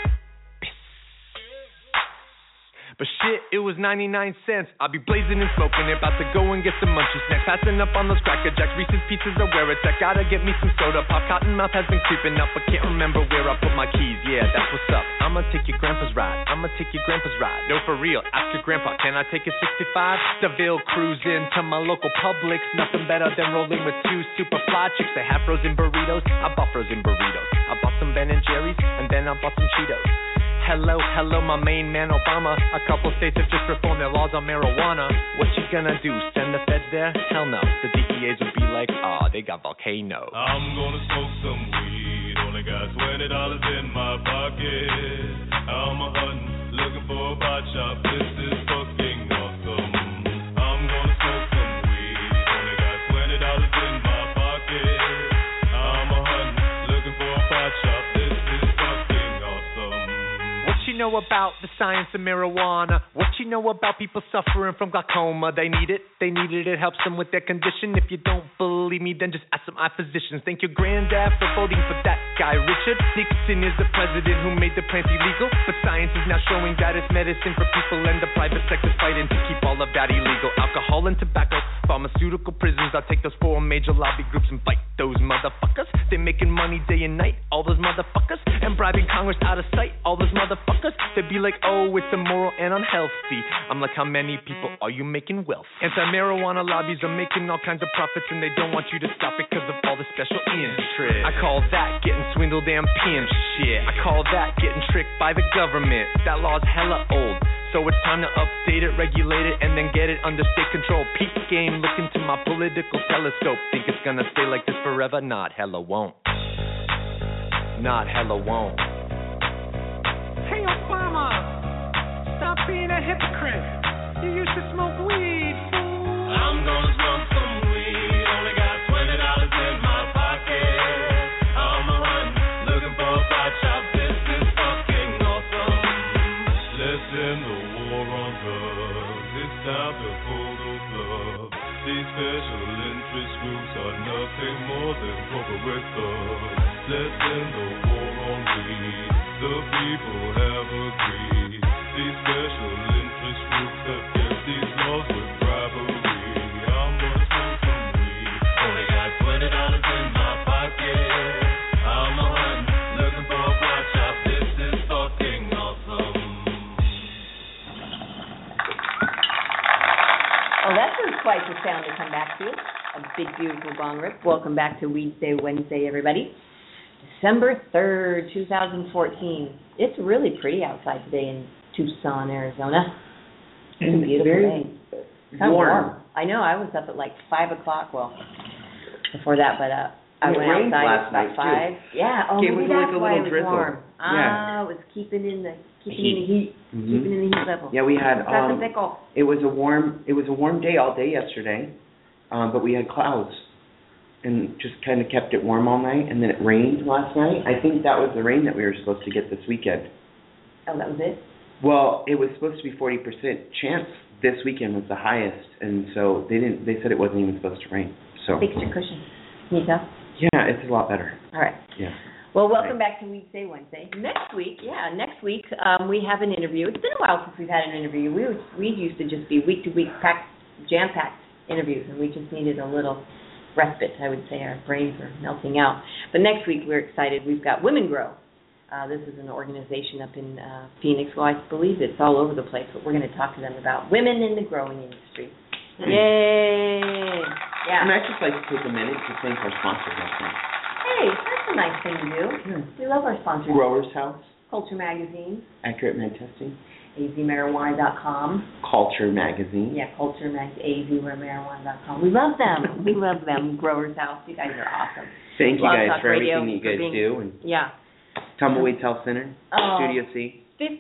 Speaker 1: But shit, it was 99 cents. I'll be blazing and smoking it, about to go and get some munchies next. Passing up on those Cracker Jacks, Reese's Pieces are where it's at. Gotta get me some soda pop. Cottonmouth has been creeping up, but can't remember where I put my keys. Yeah, that's what's up. I'ma take your grandpa's ride. No, for real, ask your grandpa, can I take a 65? DeVille cruising to my local Publix. Nothing better than rolling with two super fly chicks. They have frozen burritos. I bought frozen burritos. I bought some Ben and Jerry's, and then I bought some Cheetos. Hello, my main man Obama. A couple states have just reformed their laws on marijuana. What you gonna do, send the feds there? Hell no, the DEAs would be like, they got volcanoes.
Speaker 4: I'm gonna smoke some weed, only got $20 in my pocket. I'm a hunting, looking for a pot shop, this is fucking awesome. I'm gonna smoke some weed, only got $20 in my pocket. I'm a hunting, looking for a pot shop, this is fucking awesome.
Speaker 1: What you know about the science of marijuana? What you know about people suffering from glaucoma? They need it, it helps them with their condition. If you don't believe me, then just ask some eye physicians. Thank your granddad for voting for that guy. Richard Nixon is the president who made the plant illegal, but science is now showing that it's medicine for people, and the private sector's fighting to keep all of that illegal. Alcohol and tobacco, pharmaceutical prisons. I'll take those 4 major lobby groups and fight those motherfuckers. They're making money day and night, all those motherfuckers, and bribing Congress out of sight, all those motherfuckers. They'd be like, oh, it's immoral and unhealthy. I'm like, how many people are you making wealth? Anti-marijuana lobbies are making all kinds of profits, and they don't want you to stop it because of all the special interest. I call that getting swindled and pimped shit. I call that getting tricked by the government. That law's hella old, so it's time to update it, regulate it, and then get it under state control. Peak game, look into my political telescope. Think it's gonna stay like this forever? Not hella won't. Not hella won't.
Speaker 5: Hey Obama, stop being a hypocrite. You used to smoke weed, fool.
Speaker 4: I'm gonna smoke some weed, only got $20 in my pocket. I'm a hunting, looking for a pot shop. time to hold those love. These special interest groups are nothing more than corporate thugs. Let's end the war on greed. The people have agreed. These special interest groups have kept these laws with bribery. I'm gonna smoke some weed. Only got $20 in my pocket. I'm a hunting, looking for a pot shop. This is fucking awesome.
Speaker 2: Oh, that was quite the sound to come back to. A big, beautiful bong rip. Welcome back to Weedsday Wednesday, everybody. December 3rd, 2014. It's really pretty outside today in Tucson, Arizona. It's a beautiful day. It's kind of warm. I know. I was up at like 5 o'clock. Well, before that, but I went outside
Speaker 3: last
Speaker 2: about
Speaker 3: night
Speaker 2: 5. Yeah. Oh,
Speaker 3: it
Speaker 2: maybe
Speaker 3: was
Speaker 2: that's
Speaker 3: like a
Speaker 2: why
Speaker 3: little
Speaker 2: it was
Speaker 3: drizzle.
Speaker 2: warm.
Speaker 3: Yeah.
Speaker 2: It was keeping in the heat.
Speaker 3: Mm-hmm.
Speaker 2: Keeping in the heat level.
Speaker 3: Yeah, we had
Speaker 2: That's a pickle.
Speaker 3: it was a warm day all day yesterday, but we had clouds and just kind of kept it warm all night, and then it rained last night. I think that was the rain that we were supposed to get this weekend.
Speaker 2: Oh, that was it?
Speaker 3: Well, it was supposed to be 40% chance. This weekend was the highest, and so they said it wasn't even supposed to rain. So
Speaker 2: Fixed your cushion. Can you tell?
Speaker 3: yeah, it's a lot better.
Speaker 2: All right.
Speaker 3: Yeah.
Speaker 2: Well, welcome back to Weedsday Wednesday. Next week, we have an interview. It's been a while since we've had an interview. We used to just be week-to-week jam-packed interviews, and we just needed a little respite, I would say. Our brains are melting out. But next week, we're excited. We've got Women Grow. This is an organization up in Phoenix. Well, I believe it's all over the place, but we're going to talk to them about women in the growing industry. Yay! Yeah.
Speaker 3: And I'd just like to take a minute to thank our sponsors.
Speaker 2: Hey, that's a nice thing to do. We love our sponsors.
Speaker 3: Growers House,
Speaker 2: Culture Magazine,
Speaker 3: Accurate Med Testing,
Speaker 2: azmarijuana.com.
Speaker 3: Culture Magazine.
Speaker 2: Yeah, Culture Magazine, azmarijuana.com. We love them. We love them. Growers House. You guys are awesome.
Speaker 3: Thank you
Speaker 2: Blog
Speaker 3: guys
Speaker 2: Talk
Speaker 3: for
Speaker 2: Radio
Speaker 3: everything that you guys do. And
Speaker 2: yeah.
Speaker 3: Tumbleweeds Health Center, Studio C.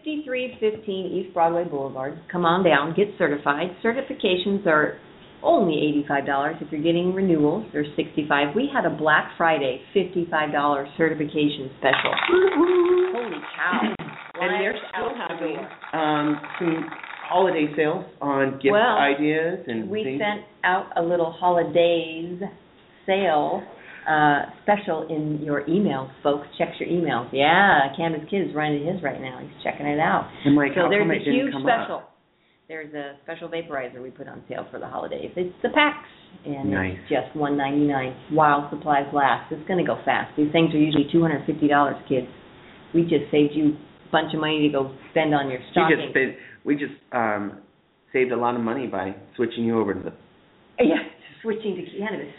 Speaker 2: 5315 East Broadway Boulevard. Come on down. Get certified. Certifications are only $85. If you're getting renewals, they're $65. We had a Black Friday $55 certification special. Holy cow.
Speaker 3: And they're still having some holiday sales on gift ideas and
Speaker 2: we
Speaker 3: things.
Speaker 2: sent out a little holidays sale special in your emails, folks. Check your emails. Yeah, Candace Kid is running his right now. He's checking it out.
Speaker 3: I'm like,
Speaker 2: so
Speaker 3: how
Speaker 2: there's
Speaker 3: come
Speaker 2: a
Speaker 3: it didn't
Speaker 2: huge
Speaker 3: come
Speaker 2: special.
Speaker 3: up?
Speaker 2: There's a special vaporizer we put on sale for the holidays. It's the packs, and
Speaker 3: nice.
Speaker 2: It's just $1.99 while supplies last. It's going to go fast. These things are usually $250, kids. We just saved you a bunch of money to go spend on your stocking.
Speaker 3: We just saved a lot of money by switching you over to the...
Speaker 2: Yeah, switching to cannabis.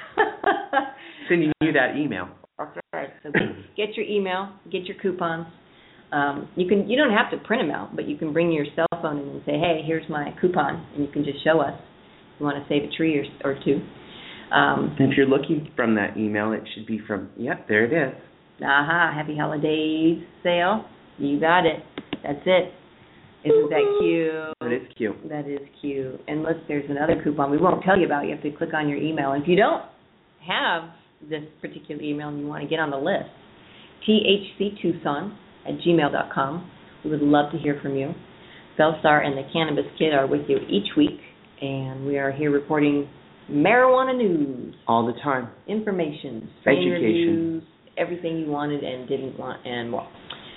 Speaker 3: Sending you that email.
Speaker 2: That's right. So get your email, get your coupons. You don't have to print them out, but you can bring your cell phone in and say, hey, here's my coupon, and you can just show us if you want to save a tree or two.
Speaker 3: And if you're looking from that email, it should be from, yep, there it is.
Speaker 2: Happy Holidays sale. You got it. That's it. Isn't that cute?
Speaker 3: That is cute.
Speaker 2: That is cute. And look, there's another coupon we won't tell you about. You have to click on your email. And if you don't have this particular email and you want to get on the list, thctucson@gmail.com. We would love to hear from you. Bellstar and the Cannabis Kid are with you each week, and we are here reporting marijuana news.
Speaker 3: All the time.
Speaker 2: Information, strain
Speaker 3: Education.
Speaker 2: reviews, everything you wanted and didn't want, and more.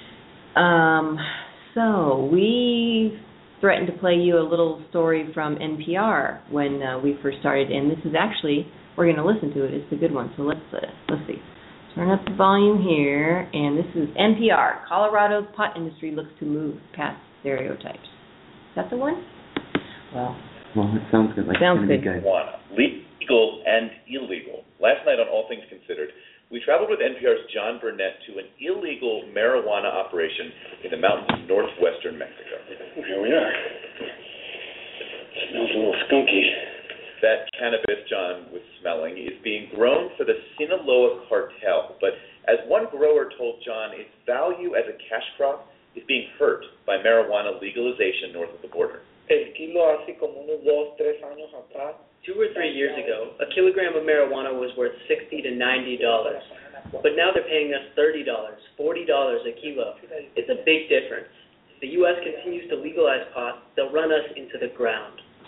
Speaker 2: So we threatened to play you a little story from NPR when we first started, and this is actually, we're going to listen to it. It's a good one, so let's see. Turn up the volume here, and this is NPR. Colorado's pot industry looks to move past stereotypes. Is that the one? Well,
Speaker 3: it sounds good.
Speaker 2: Sounds good.
Speaker 6: Marijuana, legal and illegal. Last night on All Things Considered, we traveled with NPR's John Burnett to an illegal marijuana operation in the mountains of northwestern Mexico.
Speaker 7: Here we are. It smells a little skunky.
Speaker 6: That cannabis John was smelling is being grown for the Sinaloa cartel, but as one grower told John, its value as a cash crop is being hurt by marijuana legalization north of the border.
Speaker 8: El kilo hace como unos 2-3 años atrás. 2 or 3 years ago, a kilogram of marijuana was worth $60 to $90, but now they're paying us $30, $40 a kilo. It's a big difference. If the U.S. continues to legalize pot, they'll run us into the ground.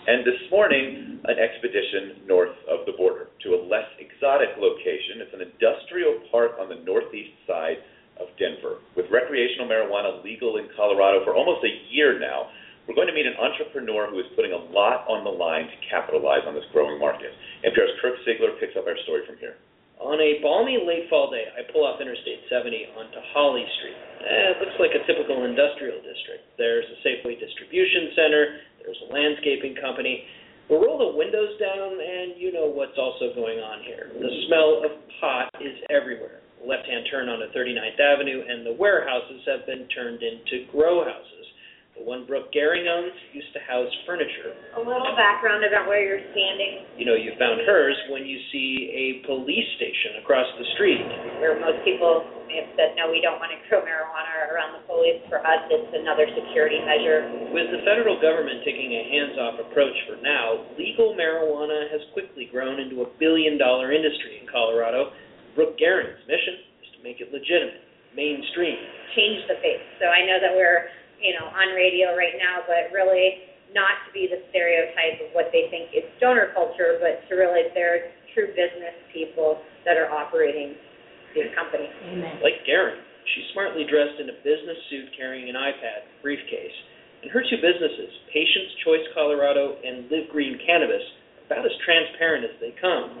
Speaker 6: And this morning, an expedition north of the border to a less exotic location. It's an industrial park on the northeast side of Denver. With recreational marijuana legal in Colorado for almost a year now, we're going to meet an entrepreneur who is putting a lot on the line to capitalize on this growing market. NPR's Kirk Siegler picks up our story from here.
Speaker 9: On a balmy late fall day, I pull off Interstate 70 onto Holly Street. It looks like a typical industrial district. There's a Safeway distribution center, there's a landscaping company. We roll the windows down, and you know what's also going on here. The smell of pot is everywhere. Left-hand turn onto 39th Avenue, and the warehouses have been turned into grow houses. The one Brooke Gehring owns used to house furniture.
Speaker 10: A little background about where you're standing.
Speaker 9: You know you found hers when you see a police station across the street.
Speaker 10: Where most people have said, no, we don't want to grow marijuana around the police. For us, it's another security measure.
Speaker 9: With the federal government taking a hands-off approach for now, legal marijuana has quickly grown into a billion-dollar industry in Colorado. Brooke Gehring's mission is to make it legitimate, mainstream.
Speaker 10: Change the face. So I know that we're on radio right now, but really not to be the stereotype of what they think is stoner culture, but to realize they're true business people that are operating these companies.
Speaker 2: Amen.
Speaker 9: Like Gehring, she's smartly dressed in a business suit carrying an iPad briefcase. And her two businesses, Patient's Choice Colorado and Live Green Cannabis, are about as transparent as they come.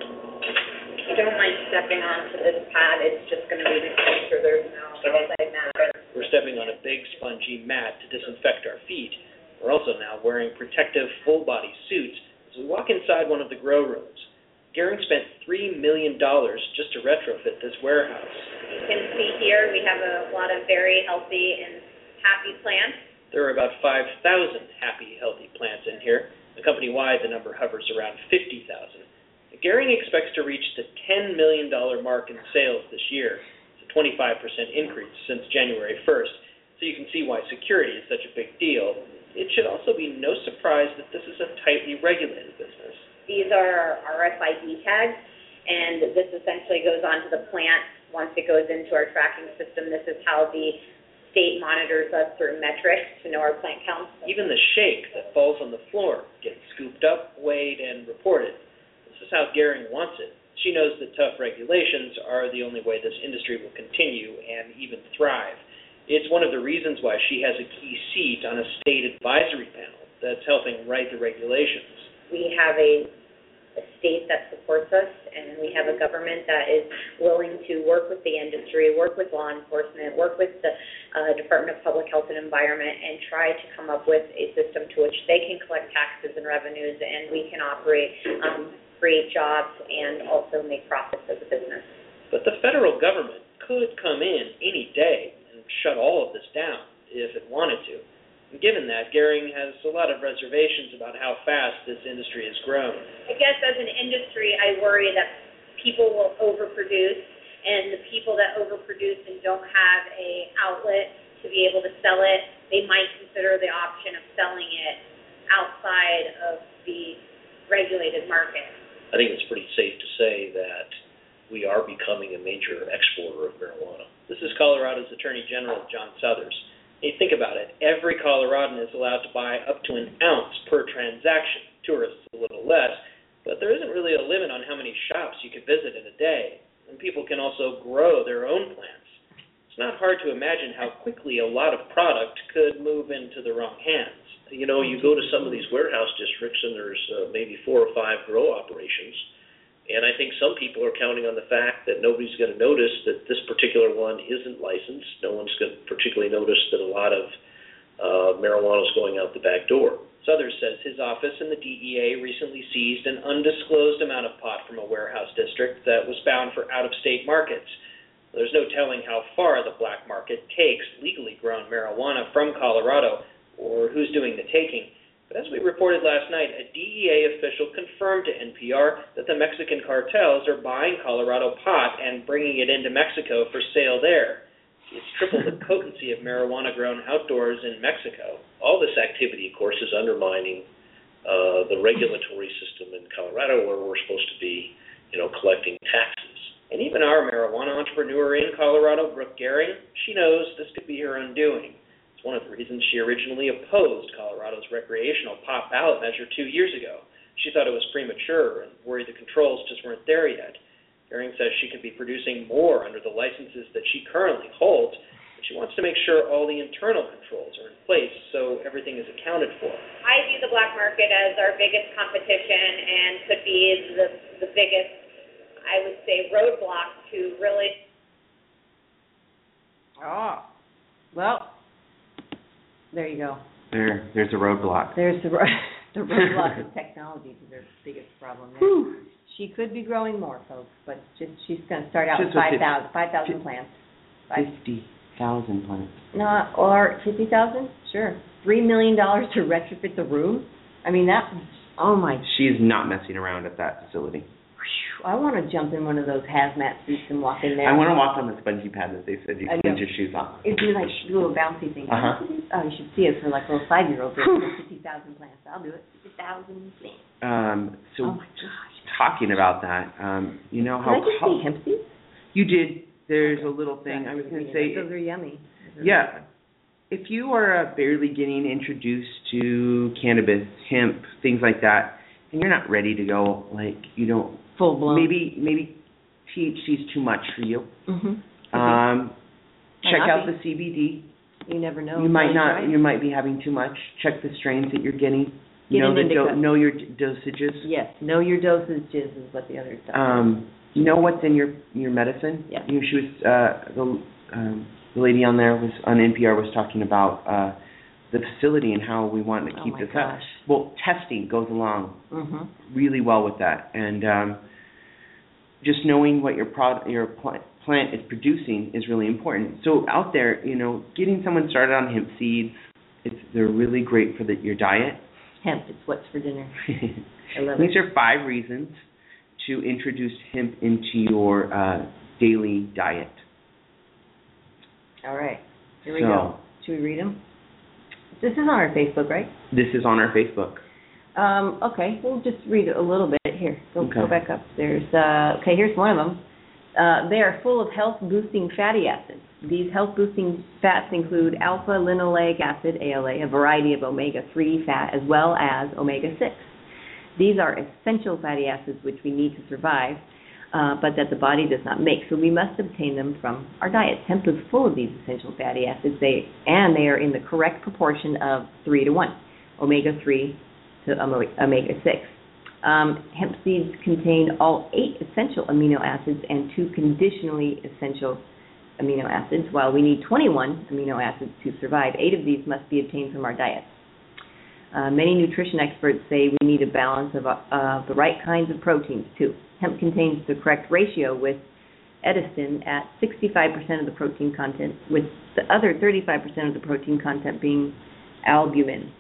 Speaker 10: If you don't mind stepping onto this pad, it's just going to be the culture. There's no outside matter.
Speaker 9: We're stepping on a big spongy mat to disinfect our feet. We're also now wearing protective full-body suits as we walk inside one of the grow rooms. Gehring spent $3 million just to retrofit this warehouse.
Speaker 10: You can see here we have a lot of very healthy and happy plants.
Speaker 9: There are about 5,000 happy, healthy plants in here. Company-wide, the number hovers around 50,000. Gehring expects to reach the $10 million mark in sales this year. It's a 25% increase since January 1st, so you can see why security is such a big deal. It should also be no surprise that this is a tightly regulated business.
Speaker 10: These are RFID tags, and this essentially goes onto the plant. Once it goes into our tracking system, this is how the state monitors us through metrics to know our plant counts.
Speaker 9: Even the shake that falls on the floor gets scooped up, weighed, and reported. This is how Gehring wants it. She knows that tough regulations are the only way this industry will continue and even thrive. It's one of the reasons why she has a key seat on a state advisory panel that's helping write the regulations.
Speaker 10: We have a state that supports us, and we have a government that is willing to work with the industry, work with law enforcement, work with the Department of Public Health and Environment, and try to come up with a system to which they can collect taxes and revenues, and we can operate, create jobs, and also make profits as a business.
Speaker 9: But the federal government could come in any day and shut all of this down if it wanted to. And given that, Gehring has a lot of reservations about how fast this industry has grown.
Speaker 10: I guess as an industry, I worry that people will overproduce, and the people that overproduce and don't have an outlet to be able to sell it, they might consider the option of selling it outside of the regulated market.
Speaker 11: I think it's pretty safe to say that we are becoming a major exporter of marijuana.
Speaker 9: This is Colorado's Attorney General, John Suthers. You think about it, every Coloradan is allowed to buy up to an ounce per transaction. Tourists a little less, but there isn't really a limit on how many shops you could visit in a day. And people can also grow their own plants. It's not hard to imagine how quickly a lot of product could move into the wrong hands.
Speaker 11: You know, you go to some of these warehouse districts and there's maybe 4 or 5 grow operations. And I think some people are counting on the fact that nobody's going to notice that this particular one isn't licensed. No one's going to particularly notice that a lot of marijuana is going out the back door.
Speaker 9: Suthers says his office and the DEA recently seized an undisclosed amount of pot from a warehouse district that was bound for out-of-state markets. There's no telling how far the black market takes legally grown marijuana from Colorado or who's doing the taking. But as we reported last night, a DEA official confirmed to NPR that the Mexican cartels are buying Colorado pot and bringing it into Mexico for sale there. It's triple the potency of marijuana grown outdoors in Mexico.
Speaker 11: All this activity, of course, is undermining the regulatory system in Colorado where we're supposed to be, collecting taxes.
Speaker 9: And even our marijuana entrepreneur in Colorado, Brooke Gehring, she knows this could be her undoing. It's one of the reasons she originally opposed Colorado Colorado's recreational pot ballot measure 2 years ago. She thought it was premature and worried the controls just weren't there yet. Gehring says she could be producing more under the licenses that she currently holds, but she wants to make sure all the internal controls are in place so everything is accounted for.
Speaker 10: I view the black market as our biggest competition and could be the biggest, I would say, roadblock to really...
Speaker 2: Oh, well, there you go.
Speaker 3: There's a roadblock.
Speaker 2: There's the roadblock of technology is their biggest problem there. Whew. She could be growing more, folks, but she's going to start out with 5,000 plants.
Speaker 3: 50,000 plants.
Speaker 2: No, or 50,000? Sure. $3 million to retrofit the room? I mean, oh my.
Speaker 3: She's not messing around at that facility.
Speaker 2: I want to jump in one of those hazmat suits and walk in there.
Speaker 3: I want to walk on the spongy pad that they said you can put your shoes on.
Speaker 2: It'd be like little bouncy things.
Speaker 3: Uh-huh.
Speaker 2: Oh, you should see it for like little 5-year-olds. 50,000 plants. I'll do it. 50,000 plants.
Speaker 3: So
Speaker 2: oh my gosh.
Speaker 3: Talking about that, you know how...
Speaker 2: Did I just see hemp seeds?
Speaker 3: You did. There's a little thing. I was going to say...
Speaker 2: Those are yummy.
Speaker 3: Yeah. If you are barely getting introduced to cannabis, hemp, things like that, and you're not ready to go, like, you don't...
Speaker 2: Full blown.
Speaker 3: Maybe THC is too much for you.
Speaker 2: Mm-hmm.
Speaker 3: Check out the CBD.
Speaker 2: You never know.
Speaker 3: You might not. You might be having too much. Check the strains that you're getting. Know your dosages.
Speaker 2: Yes, know your dosages is what the other stuff is.
Speaker 3: Know what's in your medicine.
Speaker 2: Yeah.
Speaker 3: You know, she was the lady on there was on NPR was talking about the facility and how we want to keep this up. Well, testing goes along really well with that, and just knowing what your plant is producing is really important. So out there, you know, getting someone started on hemp seeds, they're really great for your diet.
Speaker 2: Hemp, it's what's for dinner. I love it.
Speaker 3: These are 5 reasons to introduce hemp into your daily diet.
Speaker 2: All right, here we go. Should we read them? This is on our Facebook, right?
Speaker 3: This is on our Facebook.
Speaker 2: Okay, we'll just read it a little bit. Here, go back up. There's here's one of them. They are full of health-boosting fatty acids. These health-boosting fats include alpha-linoleic acid, ALA, a variety of omega-3 fat, as well as omega-6. These are essential fatty acids which we need to survive, but that the body does not make, so we must obtain them from our diet. Hemp is full of these essential fatty acids, they are in the correct proportion of 3:1, omega-3 to omega-6. Hemp seeds contain all 8 essential amino acids and 2 conditionally essential amino acids, while we need 21 amino acids to survive. 8 of these must be obtained from our diet. Many nutrition experts say we need a balance of the right kinds of proteins, too. Hemp contains the correct ratio, with edestin at 65% of the protein content, with the other 35% of the protein content being albumin.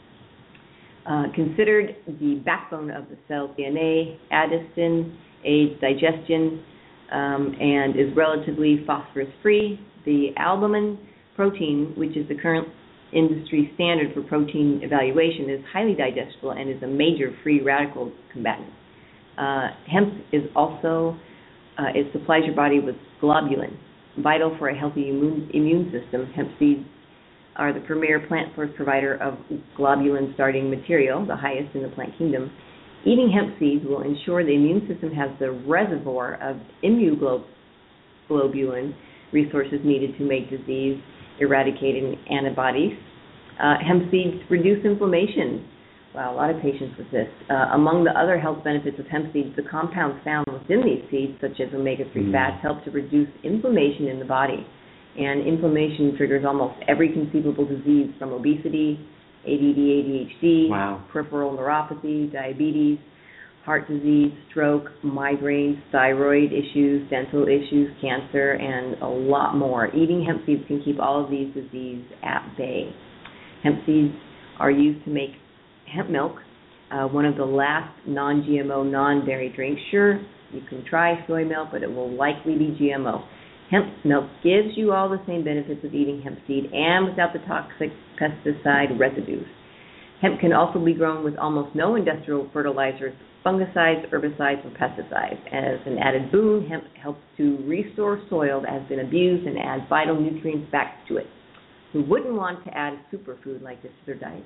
Speaker 2: Considered the backbone of the cell's DNA, edestin aids digestion and is relatively phosphorus-free. The albumin protein, which is the current industry standard for protein evaluation, is highly digestible and is a major free radical combatant. Hemp is also, it supplies your body with globulin, vital for a healthy immune system. Hemp seeds are the premier plant source provider of globulin starting material, the highest in the plant kingdom. Eating hemp seeds will ensure the immune system has the reservoir of immunoglobulin resources needed to make disease-eradicating antibodies. Hemp seeds reduce inflammation. Wow, a lot of patients with this. Among the other health benefits of hemp seeds, the compounds found within these seeds, such as omega-3 fats, help to reduce inflammation in the body. And inflammation triggers almost every conceivable disease, from obesity, ADD, ADHD, peripheral neuropathy, diabetes, heart disease, stroke, migraines, thyroid issues, dental issues, cancer, and a lot more. Eating hemp seeds can keep all of these diseases at bay. Hemp seeds are used to make hemp milk, one of the last non-GMO, non-dairy drinks. Sure, you can try soy milk, but it will likely be GMO. Hemp milk gives you all the same benefits of eating hemp seed and without the toxic pesticide residues. Hemp can also be grown with almost no industrial fertilizers, fungicides, herbicides, or pesticides. As an added boon, hemp helps to restore soil that has been abused and adds vital nutrients back to it. Who wouldn't want to add a superfood like this to their diet?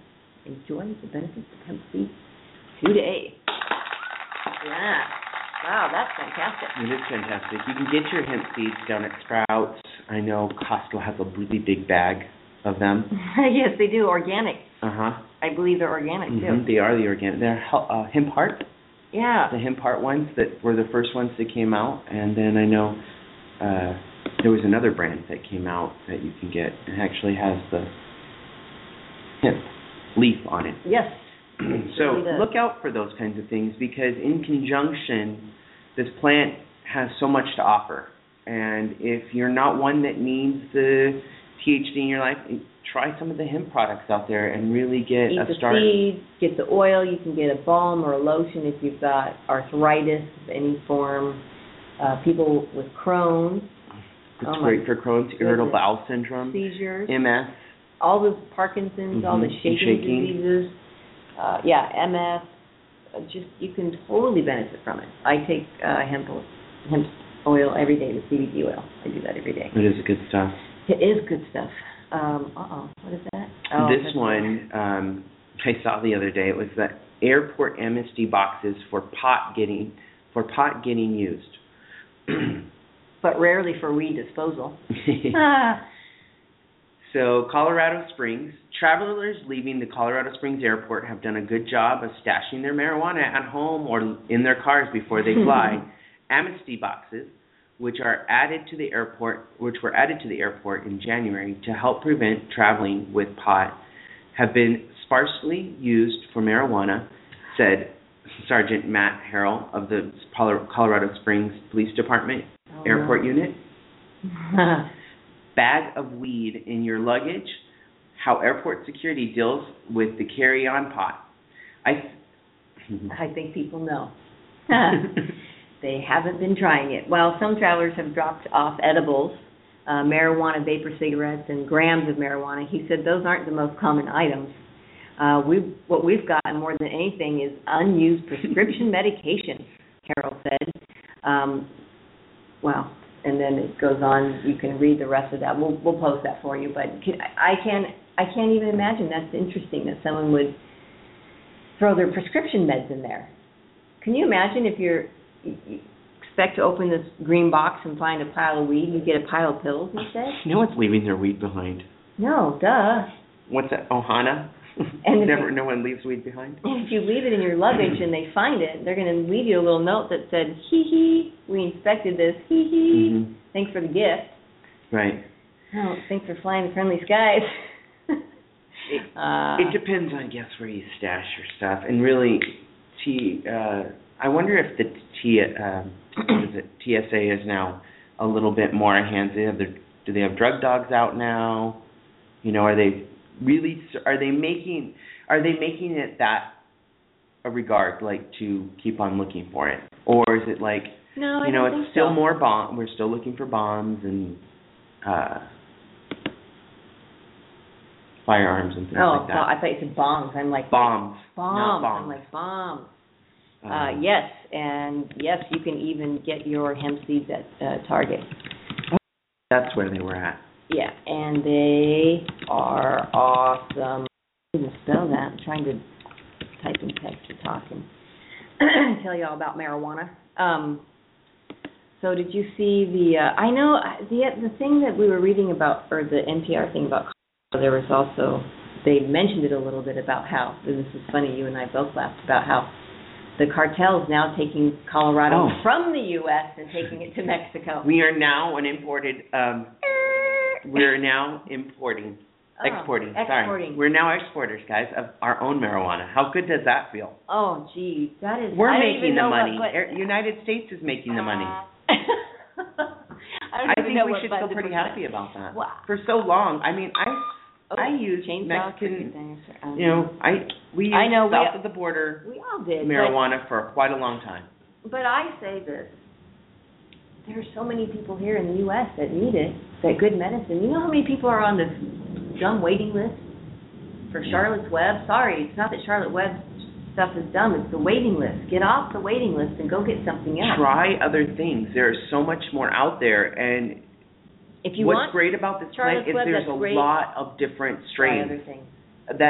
Speaker 2: Enjoy the benefits of hemp seed today. Yeah. Wow, that's fantastic.
Speaker 3: It is fantastic. You can get your hemp seeds down at Sprouts. I know Costco has a really big bag of them.
Speaker 2: Yes, they do. Organic.
Speaker 3: Uh-huh.
Speaker 2: I believe they're organic, too.
Speaker 3: They are the organic. They're Hemp Heart.
Speaker 2: Yeah.
Speaker 3: The Hemp Heart ones that were the first ones that came out. And then I know there was another brand that came out that you can get. It actually has the hemp leaf on it.
Speaker 2: Yes.
Speaker 3: So look out for those kinds of things, because in conjunction, this plant has so much to offer. And if you're not one that needs the THC in your life, try some of the hemp products out there and really get
Speaker 2: Eat
Speaker 3: a
Speaker 2: the
Speaker 3: start.
Speaker 2: seeds, get the oil. You can get a balm or a lotion if you've got arthritis of any form. People with Crohn's.
Speaker 3: It's great for Crohn's, irritable bowel syndrome,
Speaker 2: seizures,
Speaker 3: MS.
Speaker 2: All the Parkinson's, all the shaking diseases. MS. Just you can totally benefit from it. I take hemp oil every day, the CBD oil. I do that every day.
Speaker 3: It is good stuff.
Speaker 2: It is good stuff. What is that? Oh,
Speaker 3: this one I saw the other day. It was the airport amnesty boxes for pot getting used.
Speaker 2: But rarely for weed disposal.
Speaker 3: So Colorado Springs, travelers leaving the Colorado Springs airport have done a good job of stashing their marijuana at home or in their cars before they fly. Amnesty boxes, which were added to the airport in January to help prevent traveling with pot, have been sparsely used for marijuana, said Sergeant Matt Harrell of the Colorado Springs Police Department airport unit. Bag of weed in your luggage, how airport security deals with the carry-on pot.
Speaker 2: I think people know. They haven't been trying it. Well, some travelers have dropped off edibles, marijuana vapor cigarettes, and grams of marijuana. He said those aren't the most common items. What we've gotten more than anything is unused prescription medication, Carol said. And then it goes on. You can read the rest of that. We'll post that for you. But I can't even imagine. That's interesting that someone would throw their prescription meds in there. Can you imagine if you expect to open this green box and find a pile of weed, you get a pile of pills instead?
Speaker 3: No one's leaving their weed behind.
Speaker 2: No, duh.
Speaker 3: What's that? Ohana?
Speaker 2: And
Speaker 3: no one leaves weed behind?
Speaker 2: If you leave it in your luggage and they find it, they're going to leave you a little note that said, hee, we inspected this, hee, thanks for the gift.
Speaker 3: Right.
Speaker 2: Oh, thanks for flying the friendly skies.
Speaker 3: It depends, I guess, where you stash your stuff. And really, I wonder if the TSA is now a little bit more hands-in. Do they have drug dogs out now? Are they making it that a regard, like, to keep on looking for it? Or is it like,
Speaker 2: no, I don't think
Speaker 3: it's still
Speaker 2: so.
Speaker 3: more we're still looking for bombs and firearms and things like that?
Speaker 2: Oh, I thought you said bombs. I'm like,
Speaker 3: bombs.
Speaker 2: Bombs.
Speaker 3: Not bombs.
Speaker 2: I'm like, bombs. Yes, and yes, you can even get your hemp seeds at Target.
Speaker 3: That's where they were at.
Speaker 2: Yeah, and they are awesome. I didn't spell that. I'm trying to type in text or talk and tell you all about marijuana. So did you see I know the thing that we were reading about, or the NPR thing about Colorado, there was also, they mentioned it a little bit about how, and this is funny, you and I both laughed about how the cartel's now taking Colorado from the U.S. and taking it to Mexico.
Speaker 3: We are now exporting. Sorry. We're now exporters, guys, of our own marijuana. How good does that feel?
Speaker 2: Oh, geez, that is.
Speaker 3: We're making the money. United States is making the money. I think we should feel pretty happy about that.
Speaker 2: Wow.
Speaker 3: For so long, I mean, I used Mexican, we used south of the border
Speaker 2: we all did,
Speaker 3: marijuana for quite a long time.
Speaker 2: But I say this, there are so many people here in the U.S. that need it, that good medicine. You know how many people are on this dumb waiting list for Charlotte's Web? Sorry, it's not that Charlotte Web stuff is dumb, it's the waiting list. Get off the waiting list and go get something else.
Speaker 3: Try other things. There's so much more out there, and
Speaker 2: if you
Speaker 3: what's great about this plant is there's a lot of different strains that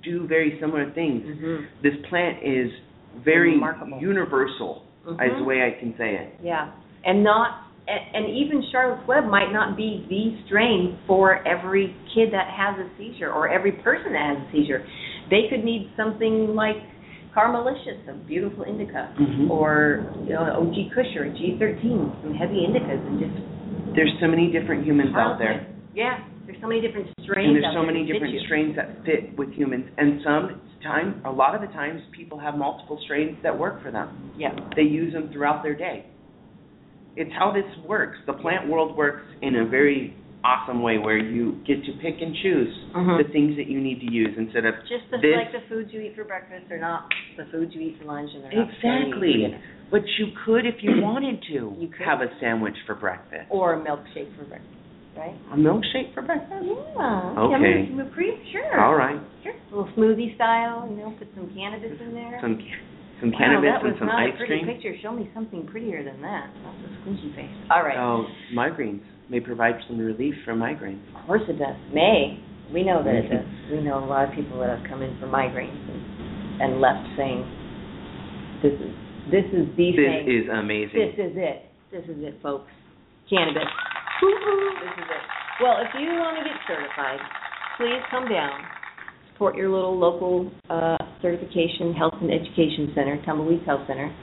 Speaker 3: do very similar things.
Speaker 2: Mm-hmm.
Speaker 3: This plant is very
Speaker 2: remarkable.
Speaker 3: Universal, is the way I can say it.
Speaker 2: Yeah, and even Charlotte's Web might not be the strain for every kid that has a seizure or every person that has a seizure. They could need something like Carmelicious, a beautiful indica, or OG Kush or a G13, some heavy indicas, and just.
Speaker 3: There's so many different humans out there.
Speaker 2: Yeah, there's so many different strains.
Speaker 3: And there's so many different strains that fit with humans, and a lot of the times, people have multiple strains that work for them.
Speaker 2: Yeah.
Speaker 3: They use them throughout their day. It's how this works. The plant world works in a very awesome way where you get to pick and choose the things that you need to use instead of
Speaker 2: just like the foods you eat for breakfast are not the foods you eat for lunch, and they're not
Speaker 3: exactly. But you could, if you wanted to, have a sandwich for breakfast
Speaker 2: or a milkshake for breakfast, right?
Speaker 3: A milkshake for breakfast?
Speaker 2: Yeah.
Speaker 3: Okay.
Speaker 2: With cream, sure.
Speaker 3: All right.
Speaker 2: Sure. A little smoothie style, put some cannabis in there.
Speaker 3: Some cannabis and some ice cream.
Speaker 2: That was not a pretty picture. Show me something prettier than that. Not the squinty face. All right.
Speaker 3: Oh, migraines may provide some relief for migraines.
Speaker 2: Of course it does. We know that it does. We know a lot of people that have come in for migraines and left saying, this is the thing.
Speaker 3: This is amazing.
Speaker 2: This is it. This is it, folks. Cannabis. This is it. Well, if you want to get certified, please come down. Support your little local certification health and education center, Tumbleweeds Health Center,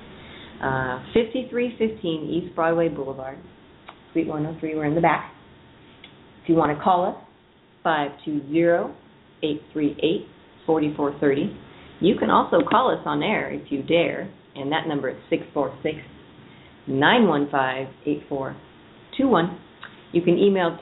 Speaker 2: 5315 East Broadway Boulevard, Suite 103. We're in the back. If you want to call us, 520-838-4430. You can also call us on air if you dare, and that number is 646-915-8421. You can email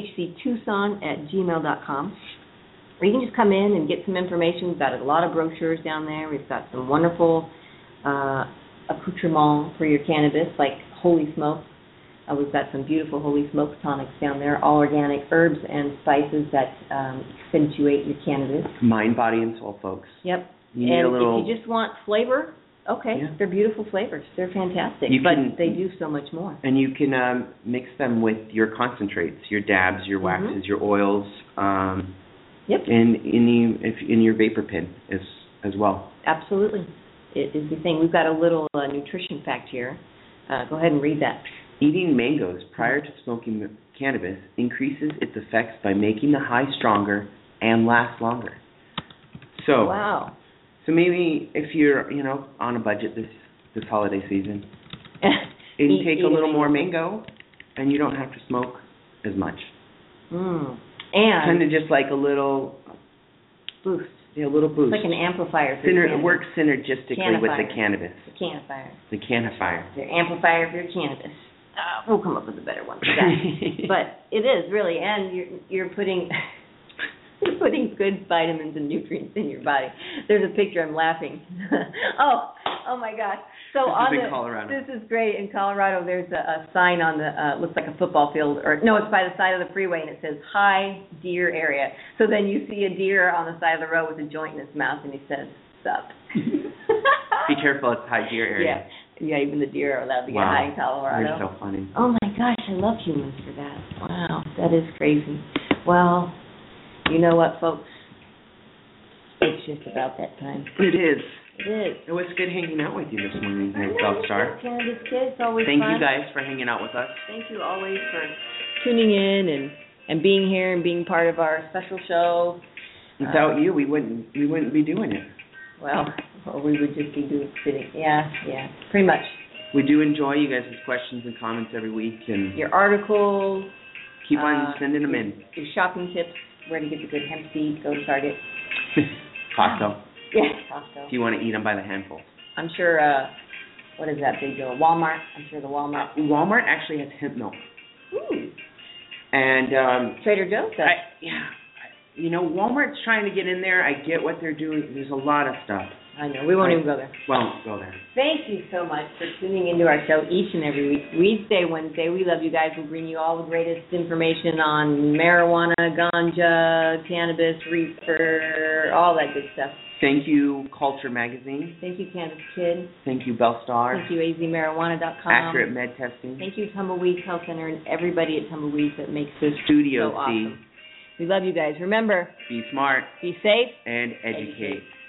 Speaker 2: thctucson@gmail.com. Or you can just come in and get some information. We've got a lot of brochures down there. We've got some wonderful accoutrements for your cannabis, like Holy Smoke. We've got some beautiful Holy Smoke tonics down there, all organic herbs and spices that accentuate your cannabis.
Speaker 3: Mind, body, and soul, folks.
Speaker 2: Yep.
Speaker 3: You need
Speaker 2: and
Speaker 3: a little...
Speaker 2: if you just want flavor, they're beautiful flavors. They're fantastic, but they do so much more.
Speaker 3: And you can mix them with your concentrates, your dabs, your waxes, your oils. And in your vapor pen as well.
Speaker 2: Absolutely. It is the thing. We've got a little nutrition fact here. Go ahead and read that.
Speaker 3: Eating mangoes prior to smoking cannabis increases its effects by making the high stronger and last longer. So,
Speaker 2: wow.
Speaker 3: So maybe if you're, on a budget this holiday season, you can take a little more mango, and you don't have to smoke as much.
Speaker 2: And
Speaker 3: kind of just like a little
Speaker 2: boost.
Speaker 3: Yeah, a little boost.
Speaker 2: It's like an amplifier.
Speaker 3: It works synergistically with the cannabis.
Speaker 2: The cannifier.
Speaker 3: The cannifier.
Speaker 2: The amplifier for your cannabis. We'll come up with a better one for that. But it is really, and you're putting good vitamins and nutrients in your body. There's a picture. I'm laughing. oh my gosh. So
Speaker 3: this is in Colorado.
Speaker 2: This is great. In Colorado, there's a sign on the looks like a football field, or no, it's by the side of the freeway, and it says high deer area. So then you see a deer on the side of the road with a joint in his mouth, and he says, "Sup."
Speaker 3: Be careful, it's high deer area.
Speaker 2: Yeah, even the deer are allowed to get high in Colorado.
Speaker 3: You're so funny.
Speaker 2: Oh my gosh, I love humans for that. Wow, that is crazy. Well, you know what, folks? It's just about that time.
Speaker 3: It is.
Speaker 2: It is.
Speaker 3: It was good hanging out with you this morning, Bellstar.
Speaker 2: Cannabis Kids, always
Speaker 3: Thank
Speaker 2: fun.
Speaker 3: you guys for hanging out with us.
Speaker 2: Thank you always for tuning in and being here and being part of our special show.
Speaker 3: Without you, we wouldn't be doing it.
Speaker 2: Well, we would just be sitting. Yeah, pretty much.
Speaker 3: We do enjoy you guys' questions and comments every week, and
Speaker 2: your articles.
Speaker 3: Keep on sending them in.
Speaker 2: Your shopping tips, where to get the good hemp seed, go to Target.
Speaker 3: Costco.
Speaker 2: Yeah, Costco.
Speaker 3: If you want to eat them by the handful.
Speaker 2: I'm sure, what is that big deal? Walmart. I'm sure the Walmart.
Speaker 3: Walmart actually has hemp milk.
Speaker 2: Ooh.
Speaker 3: And
Speaker 2: Trader Joe's does.
Speaker 3: Walmart's trying to get in there. I get what they're doing. There's a lot of stuff.
Speaker 2: I know. We won't even go there.
Speaker 3: Won't go there.
Speaker 2: Thank you so much for tuning into our show each and every week. Weekday, Wednesday. We love you guys. We'll bring you all the greatest information on marijuana, ganja, cannabis, reefer, all that good stuff.
Speaker 3: Thank you, Culture Magazine.
Speaker 2: Thank you, Cannabis Kid.
Speaker 3: Thank you, Bellstar.
Speaker 2: Thank you, azmarijuana.com.
Speaker 3: Accurate Med Testing.
Speaker 2: Thank you, Tumbleweeds Health Center, and everybody at Tumbleweeds that makes this
Speaker 3: Studio
Speaker 2: so awesome. We love you guys. Remember,
Speaker 3: be smart,
Speaker 2: be safe,
Speaker 3: and educate.